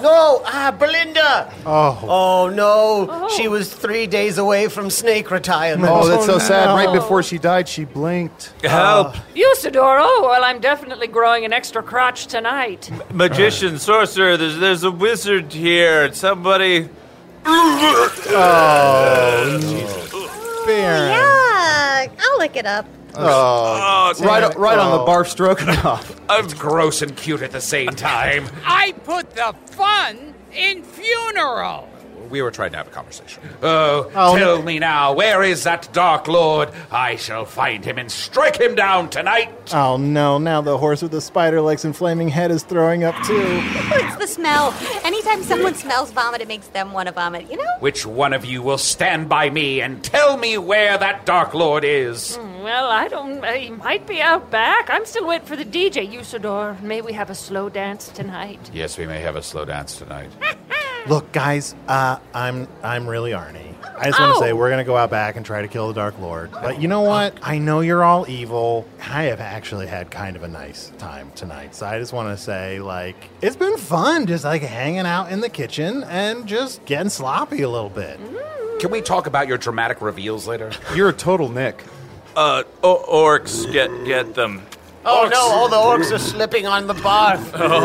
Belinda. Oh, no. She was 3 days away from snake retirement. Oh, that's so sad. Right before she died, she blinked. Help! Usador, well, I'm definitely growing an extra crotch tonight. Magician, sorcerer, there's a wizard here. Somebody... Baron. Yeah, I'll lick it up. Right on the barf stroke off. It's gross and cute at the same time. I put the fun in funeral. We were trying to have a conversation. Tell me now, where is that Dark Lord? I shall find him and strike him down tonight. Oh no, now the horse with the spider legs and flaming head is throwing up too. It's the smell. Anytime someone smells vomit, it makes them want to vomit, you know? Which one of you will stand by me and tell me where that Dark Lord is? Well, he might be out back. I'm still waiting for the DJ, Usador. May we have a slow dance tonight? Yes, we may have a slow dance tonight. Look, guys, I'm really Arnie. I just want to say we're going to go out back and try to kill the Dark Lord. But you know what? I know you're all evil. I have actually had kind of a nice time tonight. So I just want to say, it's been fun just, hanging out in the kitchen and just getting sloppy a little bit. Can we talk about your dramatic reveals later? You're a total Nick. Orcs, get them. Oh no! All the orcs are slipping on the barf.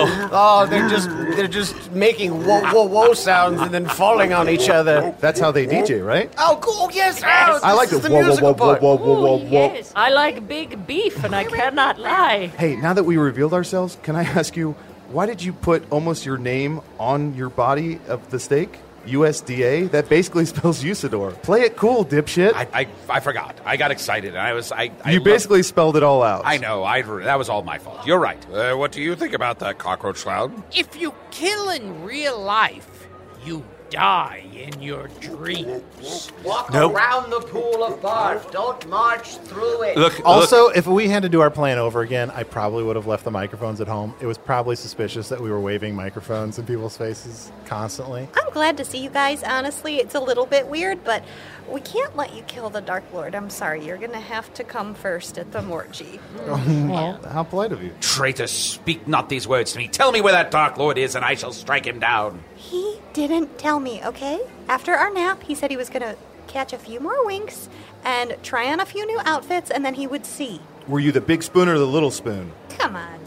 They're just making whoa sounds and then falling on each other. That's how they DJ, right? Oh, cool! Yes, I like the the musical part. Ooh, yes. I like big beef, and I cannot lie. Hey, now that we revealed ourselves, can I ask you, why did you put almost your name on your body of the steak? USDA? That basically spells Usador. Play it cool, dipshit. I forgot. I got excited, and You basically spelled it all out. I know. That was all my fault. You're right. What do you think about that, Cockroach Cloud? If you kill in real life, you die in your dreams. Walk around the pool of barf. Don't march through it. Look. Also, if we had to do our plan over again, I probably would have left the microphones at home. It was probably suspicious that we were waving microphones in people's faces constantly. I'm glad to see you guys, honestly. It's a little bit weird, but we can't let you kill the Dark Lord. I'm sorry. You're going to have to come first at the Morgy. Well, how polite of you. Traitor, speak not these words to me. Tell me where that Dark Lord is, and I shall strike him down. He didn't tell me, okay? After our nap, he said he was going to catch a few more winks and try on a few new outfits, and then he would see. Were you the big spoon or the little spoon? Come on.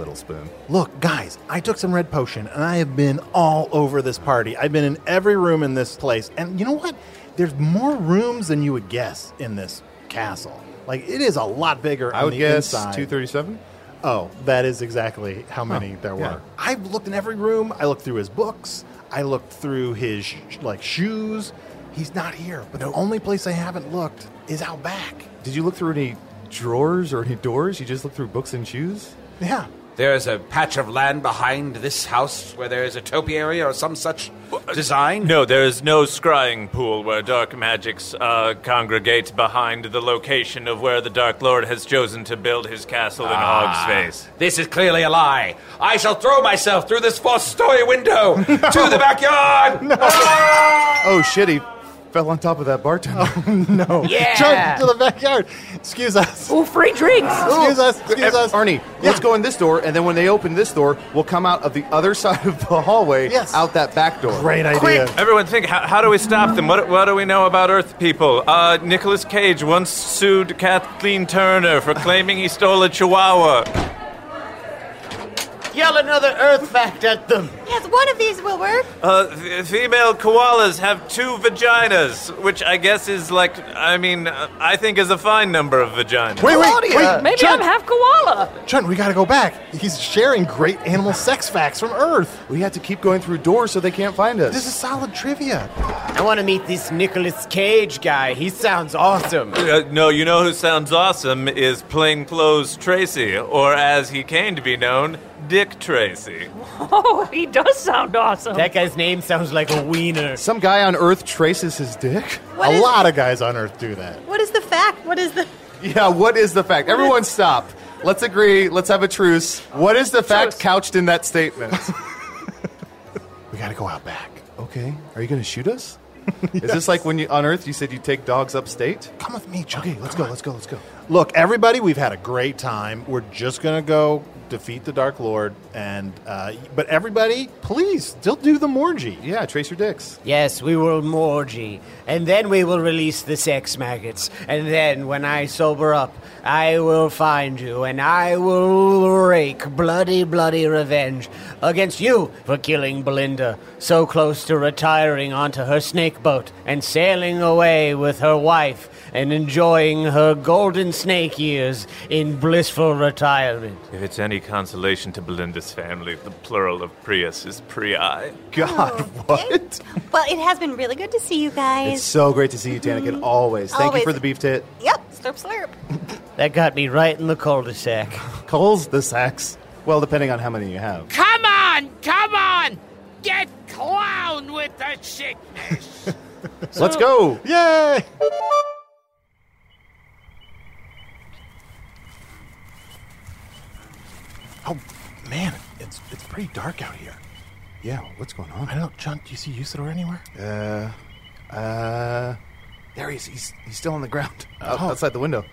little spoon. Look, guys, I took some red potion, and I have been all over this party. I've been in every room in this place. And you know what? There's more rooms than you would guess in this castle. Like, it is a lot bigger I would on the guess inside. 237? Oh, that is exactly how many there were. yeah. I've looked in every room. I looked through his books. I looked through his, shoes. He's not here. But the only place I haven't looked is out back. Did you look through any drawers or any doors? You just looked through books and shoes? Yeah. There is a patch of land behind this house where there is a topiary or some such design? No, there is no scrying pool where dark magics congregate behind the location of where the Dark Lord has chosen to build his castle in Hogsface. This is clearly a lie. I shall throw myself through this 4th-story window to the backyard! Oh, shit, he fell on top of that bartender. No. Yeah. Chuck, to the backyard. Excuse us. Ooh, free drinks! Excuse us. Excuse us. Arnie, let's go in this door, and then when they open this door, we'll come out of the other side of the hallway, Yes. out that back door. Great idea. Everyone think, how do we stop them? What do we know about Earth people? Nicolas Cage once sued Kathleen Turner for claiming he stole a chihuahua. Yell another Earth fact at them. Yes, one of these will work. Female koalas have 2 vaginas, which I guess is I think is a fine number of vaginas. Wait. Maybe Chunt, I'm half koala. Chunt, we gotta go back. He's sharing great animal sex facts from Earth. We have to keep going through doors so they can't find us. This is solid trivia. I want to meet this Nicolas Cage guy. He sounds awesome. No, you know who sounds awesome is Plainclothes Tracy, or as he came to be known, Dick Tracy. Oh, he does sound awesome. That guy's name sounds like a wiener. Some guy on Earth traces his dick? A lot of guys on Earth do that. What is the fact? What is the... Yeah, what is the fact? Everyone stop. Let's agree. Let's have a truce. What is the fact couched in that statement? We gotta go out back. Okay. Are you going to shoot us? Is this like when you on Earth you said you take dogs upstate? Come with me, Chuck. Okay, let's go. Look, everybody, we've had a great time. We're just gonna go defeat the Dark Lord, and but everybody, please still do the Morgy. Yeah, trace your dicks. Yes, we will morgy, and then we will release the sex maggots, and then when I sober up, I will find you, and I will wreak bloody revenge against you for killing Belinda, so close to retiring onto her snake boat and sailing away with her wife and enjoying her golden snake years in blissful retirement. If it's any consolation to Belinda's family, the plural of Prius is Prii. God, what? Well, it has been really good to see you guys. It's so great to see you, Tanakin. Always. Thank you Always. for the beef tit. Yep, slurp, slurp. That got me right in the cul-de-sac. Coles the sacks. Well, depending on how many you have. Come on! Get clown with the sickness! Let's go. Yay! Oh, man, it's pretty dark out here. Yeah, what's going on? I don't know, Chunt, do you see Usador anywhere? There he is. He's still on the ground. Outside the window.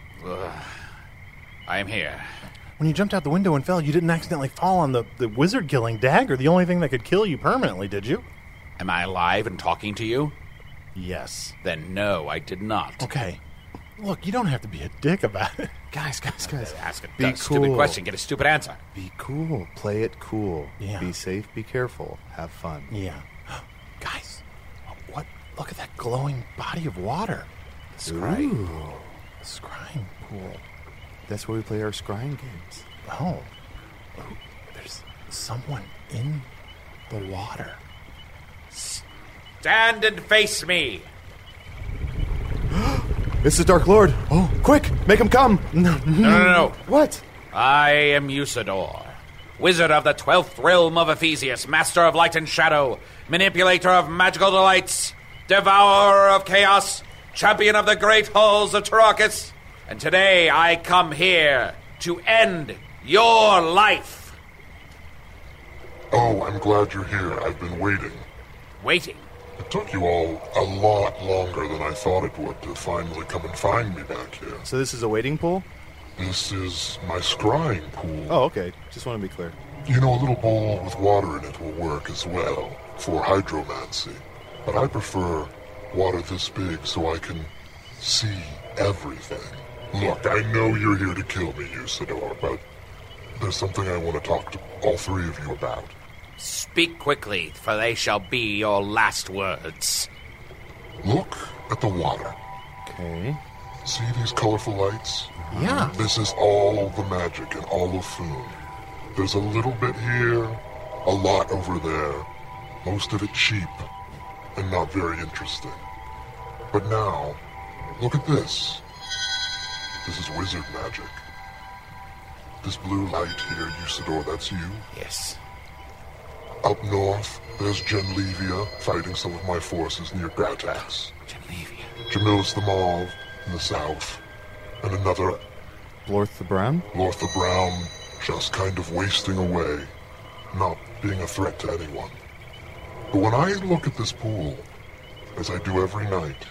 I am here. When you jumped out the window and fell, you didn't accidentally fall on the wizard-killing dagger, the only thing that could kill you permanently, did you? Am I alive and talking to you? Yes. Then no, I did not. Okay. Look, you don't have to be a dick about it. Guys. Ask a Be stupid cool. question, get a stupid answer. Be cool. Play it cool. Yeah. Be safe. Be careful. Have fun. Yeah. Guys, what? Look at that glowing body of water. Ooh. The scrying pool. That's where we play our scrying games. Oh. There's someone in the water. Stand and face me. It's the Dark Lord. Oh, quick! Make him come! No. What? I am Usador, wizard of the 12th realm of Ephesius, master of light and shadow, manipulator of magical delights, devourer of chaos, champion of the great halls of Tarakas. And today I come here to end your life. Oh, I'm glad you're here. I've been waiting. Waiting? It took you all a lot longer than I thought it would to finally come and find me back here. So this is a waiting pool? This is my scrying pool. Oh, okay. Just want to be clear. You know, a little bowl with water in it will work as well for hydromancy. But I prefer water this big so I can see everything. Look, I know you're here to kill me, Usador, but there's something I want to talk to all three of you about. Speak quickly, for they shall be your last words. Look at the water. Okay. See these colorful lights? Yeah. This is all the magic in all of Foon. There's a little bit here, a lot over there, most of it cheap and not very interesting. But now, look at this. This is wizard magic. This blue light here, Usador, that's you. Yes. Up north, there's Genlevia fighting some of my forces near Gratax. Genlevia. Jamil's the Mauve in the south. And another, Lorth the Brown? Lorth the Brown, just kind of wasting away, not being a threat to anyone. But when I look at this pool, as I do every night,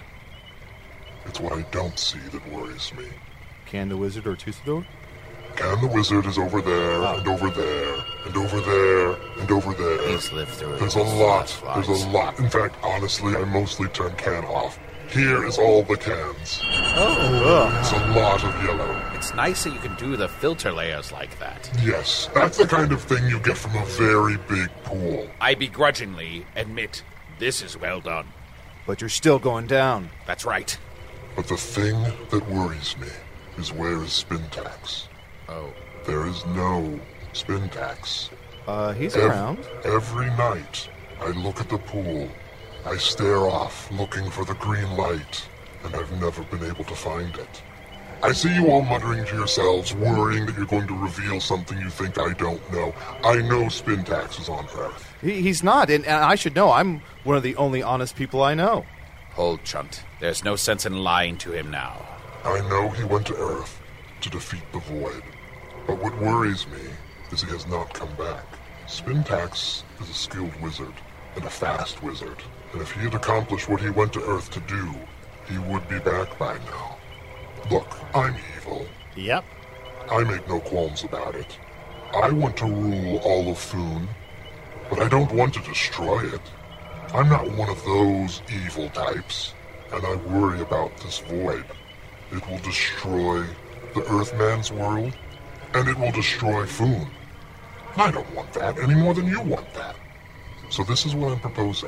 it's what I don't see that worries me. Can the Wizard or Tusador? Can the Wizard is over there, and over there, and over there, and over there. He's lived through it. There's a lot. There's a lot. In fact, honestly, I mostly turn Can off. Here is all the cans. Oh. It's a lot of yellow. It's nice that you can do the filter layers like that. Yes, that's the kind of thing you get from a very big pool. I begrudgingly admit this is well done. But you're still going down. That's right. But the thing that worries me is where is Spintax? Oh. There is no Spintax. He's around. Every night, I look at the pool. I stare off, looking for the green light, and I've never been able to find it. I see you all muttering to yourselves, worrying that you're going to reveal something you think I don't know. I know Spintax is on Earth. He's not, and I should know. I'm one of the only honest people I know. Hold, Chunt. There's no sense in lying to him now. I know he went to Earth to defeat the Void. But what worries me is he has not come back. Spintax is a skilled wizard, and a fast wizard. And if he had accomplished what he went to Earth to do, he would be back by now. Look, I'm evil. Yep. I make no qualms about it. I want to rule all of Foon, but I don't want to destroy it. I'm not one of those evil types, and I worry about this Void. It will destroy the Earthman's world, and it will destroy Foon. I don't want that any more than you want that. So this is what I'm proposing.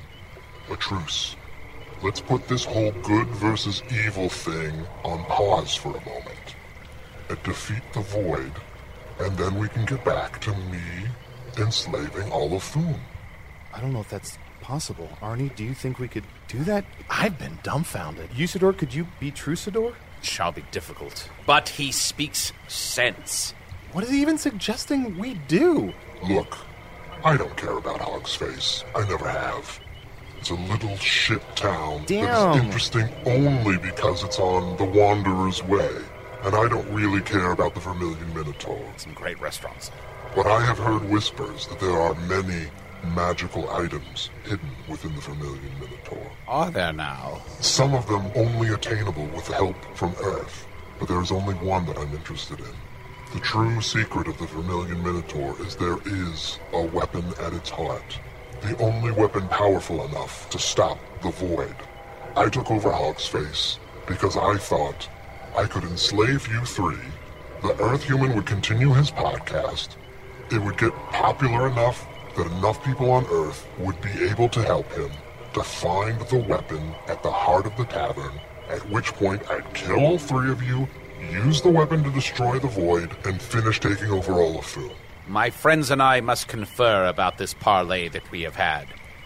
A truce. Let's put this whole good versus evil thing on pause for a moment. And defeat the Void, and then we can get back to me enslaving all of Foon. I don't know if that's possible. Arnie, do you think we could do that? I've been dumbfounded. Usador, could you be Trusador? Shall be difficult. But he speaks sense. What is he even suggesting we do? Look, I don't care about Hog's Face. I never have. It's a little shit town that is interesting only because it's on the Wanderer's Way. And I don't really care about the Vermilion Minotaur. Some great restaurants. But I have heard whispers that there are many magical items hidden within the Vermilion Minotaur. Are there now? Some of them only attainable with help from Earth, but there is only one that I'm interested in. The true secret of the Vermilion Minotaur is there is a weapon at its heart. The only weapon powerful enough to stop the Void. I took over Hog's Face because I thought I could enslave you three, the Earth Human would continue his podcast, it would get popular enough that enough people on Earth would be able to help him to find the weapon at the heart of the tavern, at which point I'd kill all three of you, use the weapon to destroy the Void, and finish taking over all of Foon. My friends and I must confer about this parley that we have had.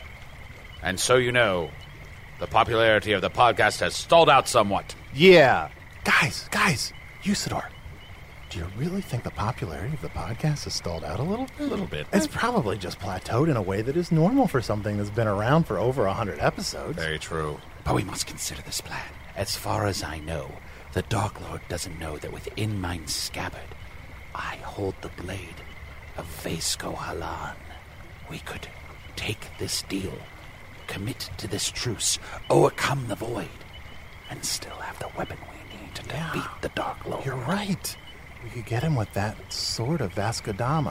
And so you know, the popularity of the podcast has stalled out somewhat. Yeah. Guys, Usador, do you really think the popularity of the podcast has stalled out a little bit? A little bit. It's probably just plateaued in a way that is normal for something that's been around for over 100 episodes. Very true. But we must consider this plan. As far as I know, the Dark Lord doesn't know that within mine scabbard, I hold the blade of Vesco Halan. We could take this deal, commit to this truce, overcome the Void, and still have the weapon we need to defeat the Dark Lord. You're right. We could get him with that sword of Vascodama.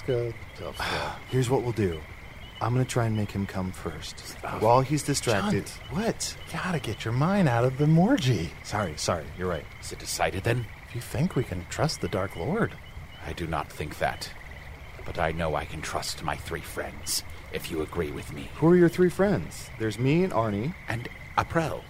Here's what we'll do. I'm going to try and make him come first. While he's distracted. Chunt. What? Gotta get your mind out of the Morgie. Sorry, you're right. Is it decided then? If you think we can trust the Dark Lord. I do not think that. But I know I can trust my 3 friends, if you agree with me. Who are your 3 friends? There's me and Arnie. And April.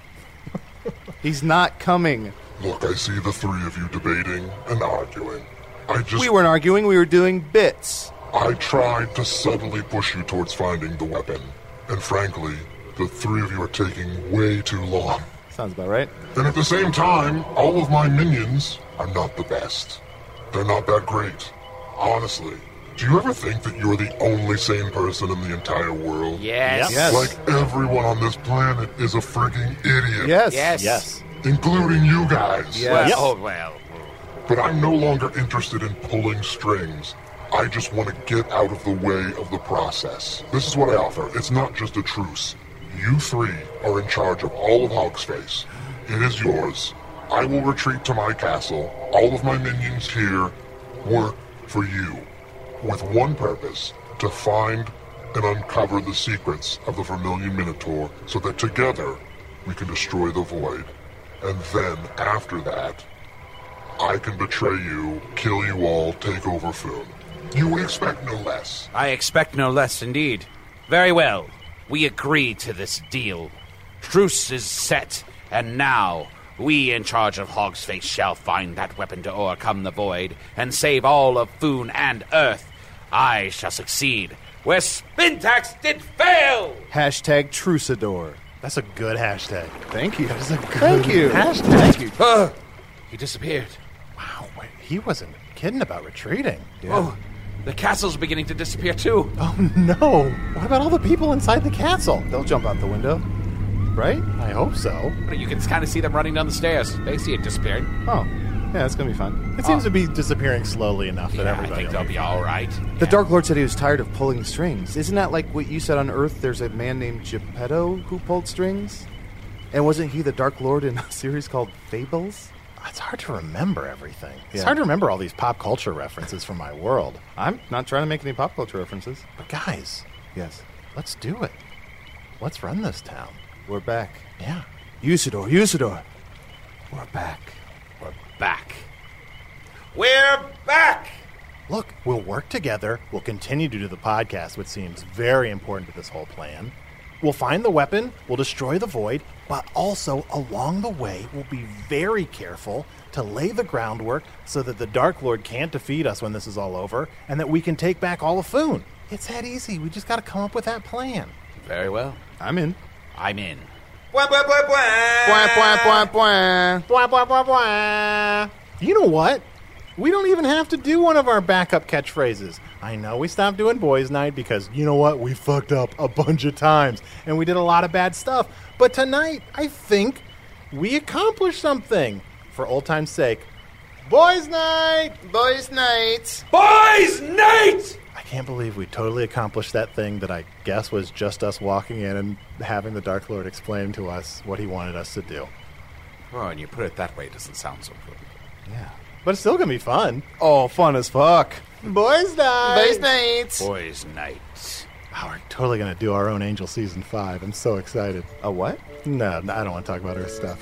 He's not coming. Look, I see the 3 of you debating and arguing. We weren't arguing, we were doing bits. I tried to subtly push you towards finding the weapon. And frankly, the 3 of you are taking way too long. Sounds about right. And at the same time, all of my minions are not the best. They're not that great. Honestly, do you ever think that you're the only sane person in the entire world? Yes. Yes. Like everyone on this planet is a freaking idiot. Yes. Including you guys. Yes. Well. But I'm no longer interested in pulling strings. I just want to get out of the way of the process. This is what I offer. It's not just a truce. You 3 are in charge of all of Hogsface. It is yours. I will retreat to my castle. All of my minions here work for you, with one purpose: to find and uncover the secrets of the Vermilion Minotaur, so that together we can destroy the Void. And then, after that, I can betray you, kill you all, take over Foon. You would expect no less. I expect no less indeed. Very well. We agree to this deal. Truce is set, and now we in charge of Hogsface shall find that weapon to overcome the Void and save all of Foon and Earth. I shall succeed where Spintax did fail! Hashtag Trucidor. That's a good hashtag. Thank you. That is a good Thank you. hashtag. Thank you. He disappeared. Wow, wait, he wasn't kidding about retreating. Oh, the castle's beginning to disappear too. Oh no! What about all the people inside the castle? They'll jump out the window. Right? I hope so. You can kind of see them running down the stairs. They see it disappearing. Oh. Yeah, it's going to be fun. It seems to be disappearing slowly enough that I everybody think will they'll be all right. The Dark Lord said he was tired of pulling strings. Isn't that like what you said on Earth? There's a man named Geppetto who pulled strings? And wasn't he the Dark Lord in a series called Fables? It's hard to remember everything. It's Yeah. hard to remember all these pop culture references from my world. I'm not trying to make any pop culture references. But guys, Yes. let's do it. Let's run this town. We're back. Yeah. Usador. We're back. We're back. We're back! Look, we'll work together. We'll continue to do the podcast, which seems very important to this whole plan. We'll find the weapon, we'll destroy the Void, but also along the way, we'll be very careful to lay the groundwork so that the Dark Lord can't defeat us when this is all over, and that we can take back all of Foon. It's that easy. We just got to come up with that plan. Very well. I'm in. I'm in. Bwah, bwah, bwah. Blah, blah, blah, blah. You know what? We don't even have to do one of our backup catchphrases. I know we stopped doing Boys Night because, you know what, we fucked up a bunch of times and we did a lot of bad stuff. But tonight, I think we accomplished something. For old time's sake, Boys Night! Boys' night. Boys' night! I can't believe we totally accomplished that thing that I guess was just us walking in and having the Dark Lord explain to us what he wanted us to do. Oh, and you put it that way, it doesn't sound so good. Yeah. But it's still gonna be fun. Oh, fun as fuck. Boys Night! Boys' night. Boys' night. Wow, we're totally gonna do our own Angel Season 5. I'm so excited. A what? No, I don't want to talk about Earth stuff.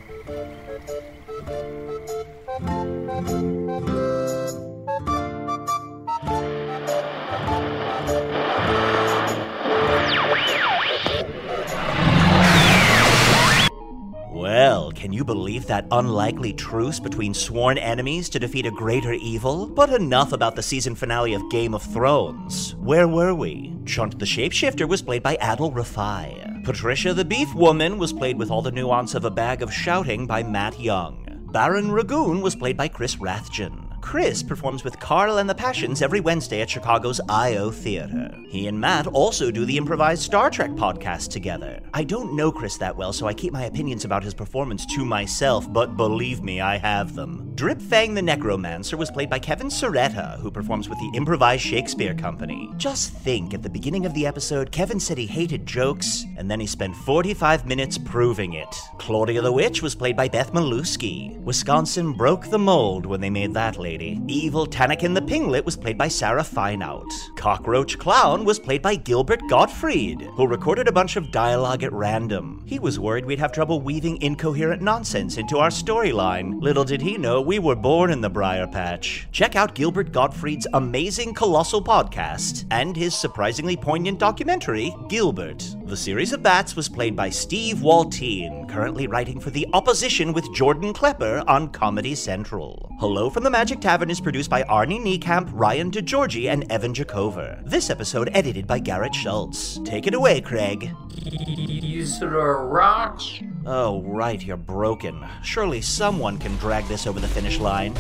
Well, can you believe that unlikely truce between sworn enemies to defeat a greater evil? But enough about the season finale of Game of Thrones. Where were we? Chunt the Shapeshifter was played by Adol Rafai. Patricia the Beef Woman was played with all the nuance of a bag of shouting by Matt Young. Baron Ragoon was played by Chris Rathjen. Chris performs with Carl and the Passions every Wednesday at Chicago's I.O. Theater. He and Matt also do the improvised Star Trek podcast together. I don't know Chris that well, so I keep my opinions about his performance to myself, but believe me, I have them. Dripfang the Necromancer was played by Kevin Soretta, who performs with the Improvised Shakespeare Company. Just think, at the beginning of the episode, Kevin said he hated jokes, and then he spent 45 minutes proving it. Claudia the Witch was played by Beth Malusky. Wisconsin broke the mold when they made that lady. Evil Tanakin the Pinglet was played by Sarah Fineout. Cockroach Clown was played by Gilbert Gottfried, who recorded a bunch of dialogue at random. He was worried we'd have trouble weaving incoherent nonsense into our storyline. Little did he know we were born in the Briar Patch. Check out Gilbert Gottfried's amazing Colossal podcast and his surprisingly poignant documentary, Gilbert. The series of bats was played by Steve Waltine, currently writing for The Opposition with Jordan Klepper on Comedy Central. Hello from the Magic Tavern is produced by Arnie Niekamp, Ryan DeGiorgi, and Evan Jacover. This episode edited by Garrett Schultz. Take it away, Craig. Isidore rocks. Oh, right, you're broken. Surely someone can drag this over the finish line.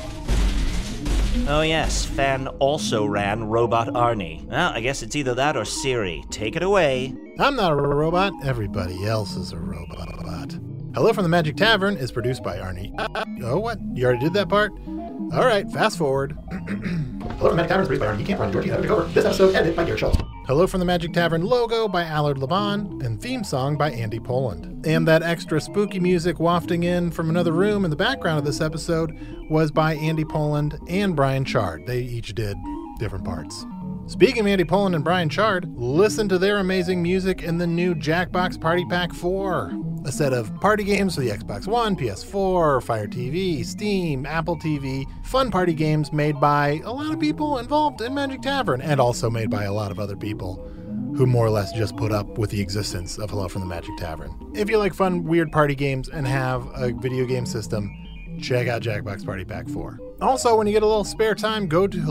Oh yes, Fan also ran Robot Arnie. Well, I guess it's either that or Siri. Take it away. I'm not a robot. Everybody else is a robot. Hello from the Magic Tavern is produced by Arnie. Oh, what? You already did that part? All right, fast forward. Hello from the Magic Tavern is produced by Arnie Camp, Ryan Georgie, and Evan Jacover. This episode edited by Garrett Schultz. Hello from the Magic Tavern logo by Allard Laban and theme song by Andy Poland. And that extra spooky music wafting in from another room in the background of this episode was by Andy Poland and Brian Chard. They each did different parts. Speaking of Andy Poland and Brian Chard, listen to their amazing music in the new Jackbox Party Pack 4. A set of party games for the Xbox One, PS4, Fire TV, Steam, Apple TV. Fun party games made by a lot of people involved in Magic Tavern, and also made by a lot of other people who more or less just put up with the existence of Hello from the Magic Tavern. If you like fun, weird party games and have a video game system, check out Jackbox Party Pack 4. Also, when you get a little spare time, go to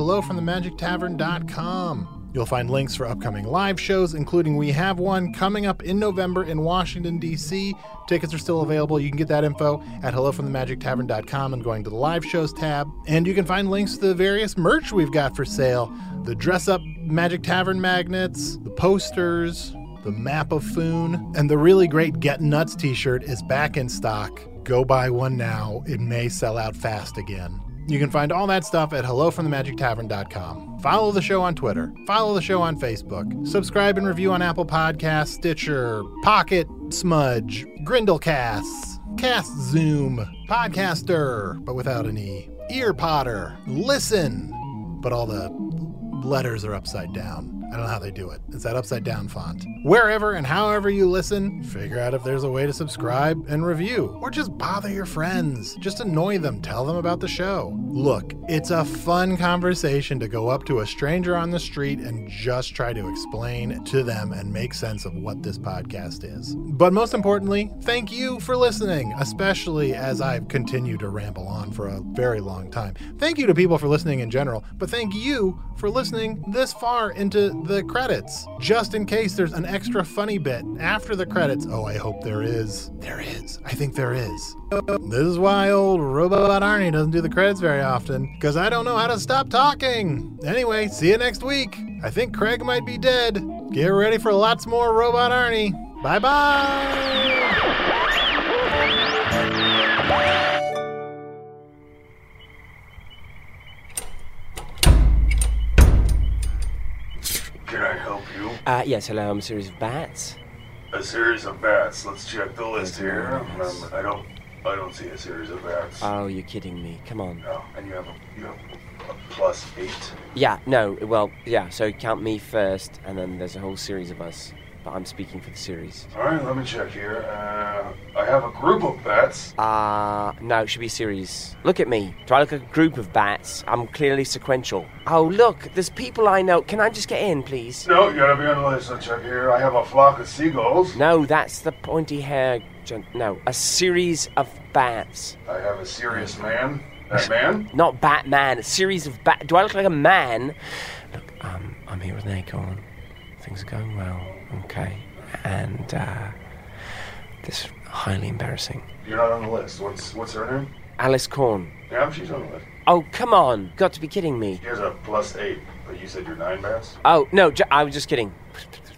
hellofromthemagictavern.com. You'll find links for upcoming live shows, including we have one coming up in November in Washington, D.C. Tickets are still available. You can get that info at hellofromthemagictavern.com and going to the live shows tab. And you can find links to the various merch we've got for sale. The dress-up Magic Tavern magnets, the posters, the map of Foon, and the really great Get Nuts t-shirt is back in stock. Go buy one now. It may sell out fast again. You can find all that stuff at hellofromthemagictavern.com. Follow the show on Twitter. Follow the show on Facebook. Subscribe and review on Apple Podcasts, Stitcher, Pocket, Smudge, Grindlecasts, Cast Zoom, Podcaster, but without an E, Earpotter, Listen, but all the letters are upside down. I don't know how they do it. It's that upside down font. Wherever and however you listen, figure out if there's a way to subscribe and review. Or just bother your friends. Just annoy them. Tell them about the show. Look, it's a fun conversation to go up to a stranger on the street and just try to explain to them and make sense of what this podcast is. But most importantly, thank you for listening, especially as I've continued to ramble on for a very long time. Thank you to people for listening in general, but thank you for listening this far into the credits, just in case there's an extra funny bit after the credits. Oh, I hope there is. There is. I think there is. This is why old Robot Arnie doesn't do the credits very often, because I don't know how to stop talking. Anyway, see you next week. I think Craig might be dead. Get ready for lots more Robot Arnie. Bye-bye! Can I help you? Yes, hello, I'm a series of bats. A series of bats. Let's check the list here. I don't see a series of bats. Oh, you're kidding me. Come on. No, and you have a +8. Yeah, no, well, yeah, so count me first, and then there's a whole series of us. But I'm speaking for the series. All right, let me check here. I have a group of bats. No, it should be series. Look at me. Do I look like a group of bats? I'm clearly sequential. Oh, look, there's people I know. Can I just get in, please? No, you gotta be on the list. Let's check here. I have a flock of seagulls. No, that's the pointy hair. No, a series of bats. I have a serious man. That man? Not Batman. A series of bat. Do I look like a man? Look, I'm here with an acorn. Things are going well. Okay. And, this is highly embarrassing. You're not on the list. What's her name? Alice Korn. Yeah, she's on the list. Oh, come on. Got to be kidding me. She has a +8, but you said you're 9 bats? Oh, no, I was just kidding.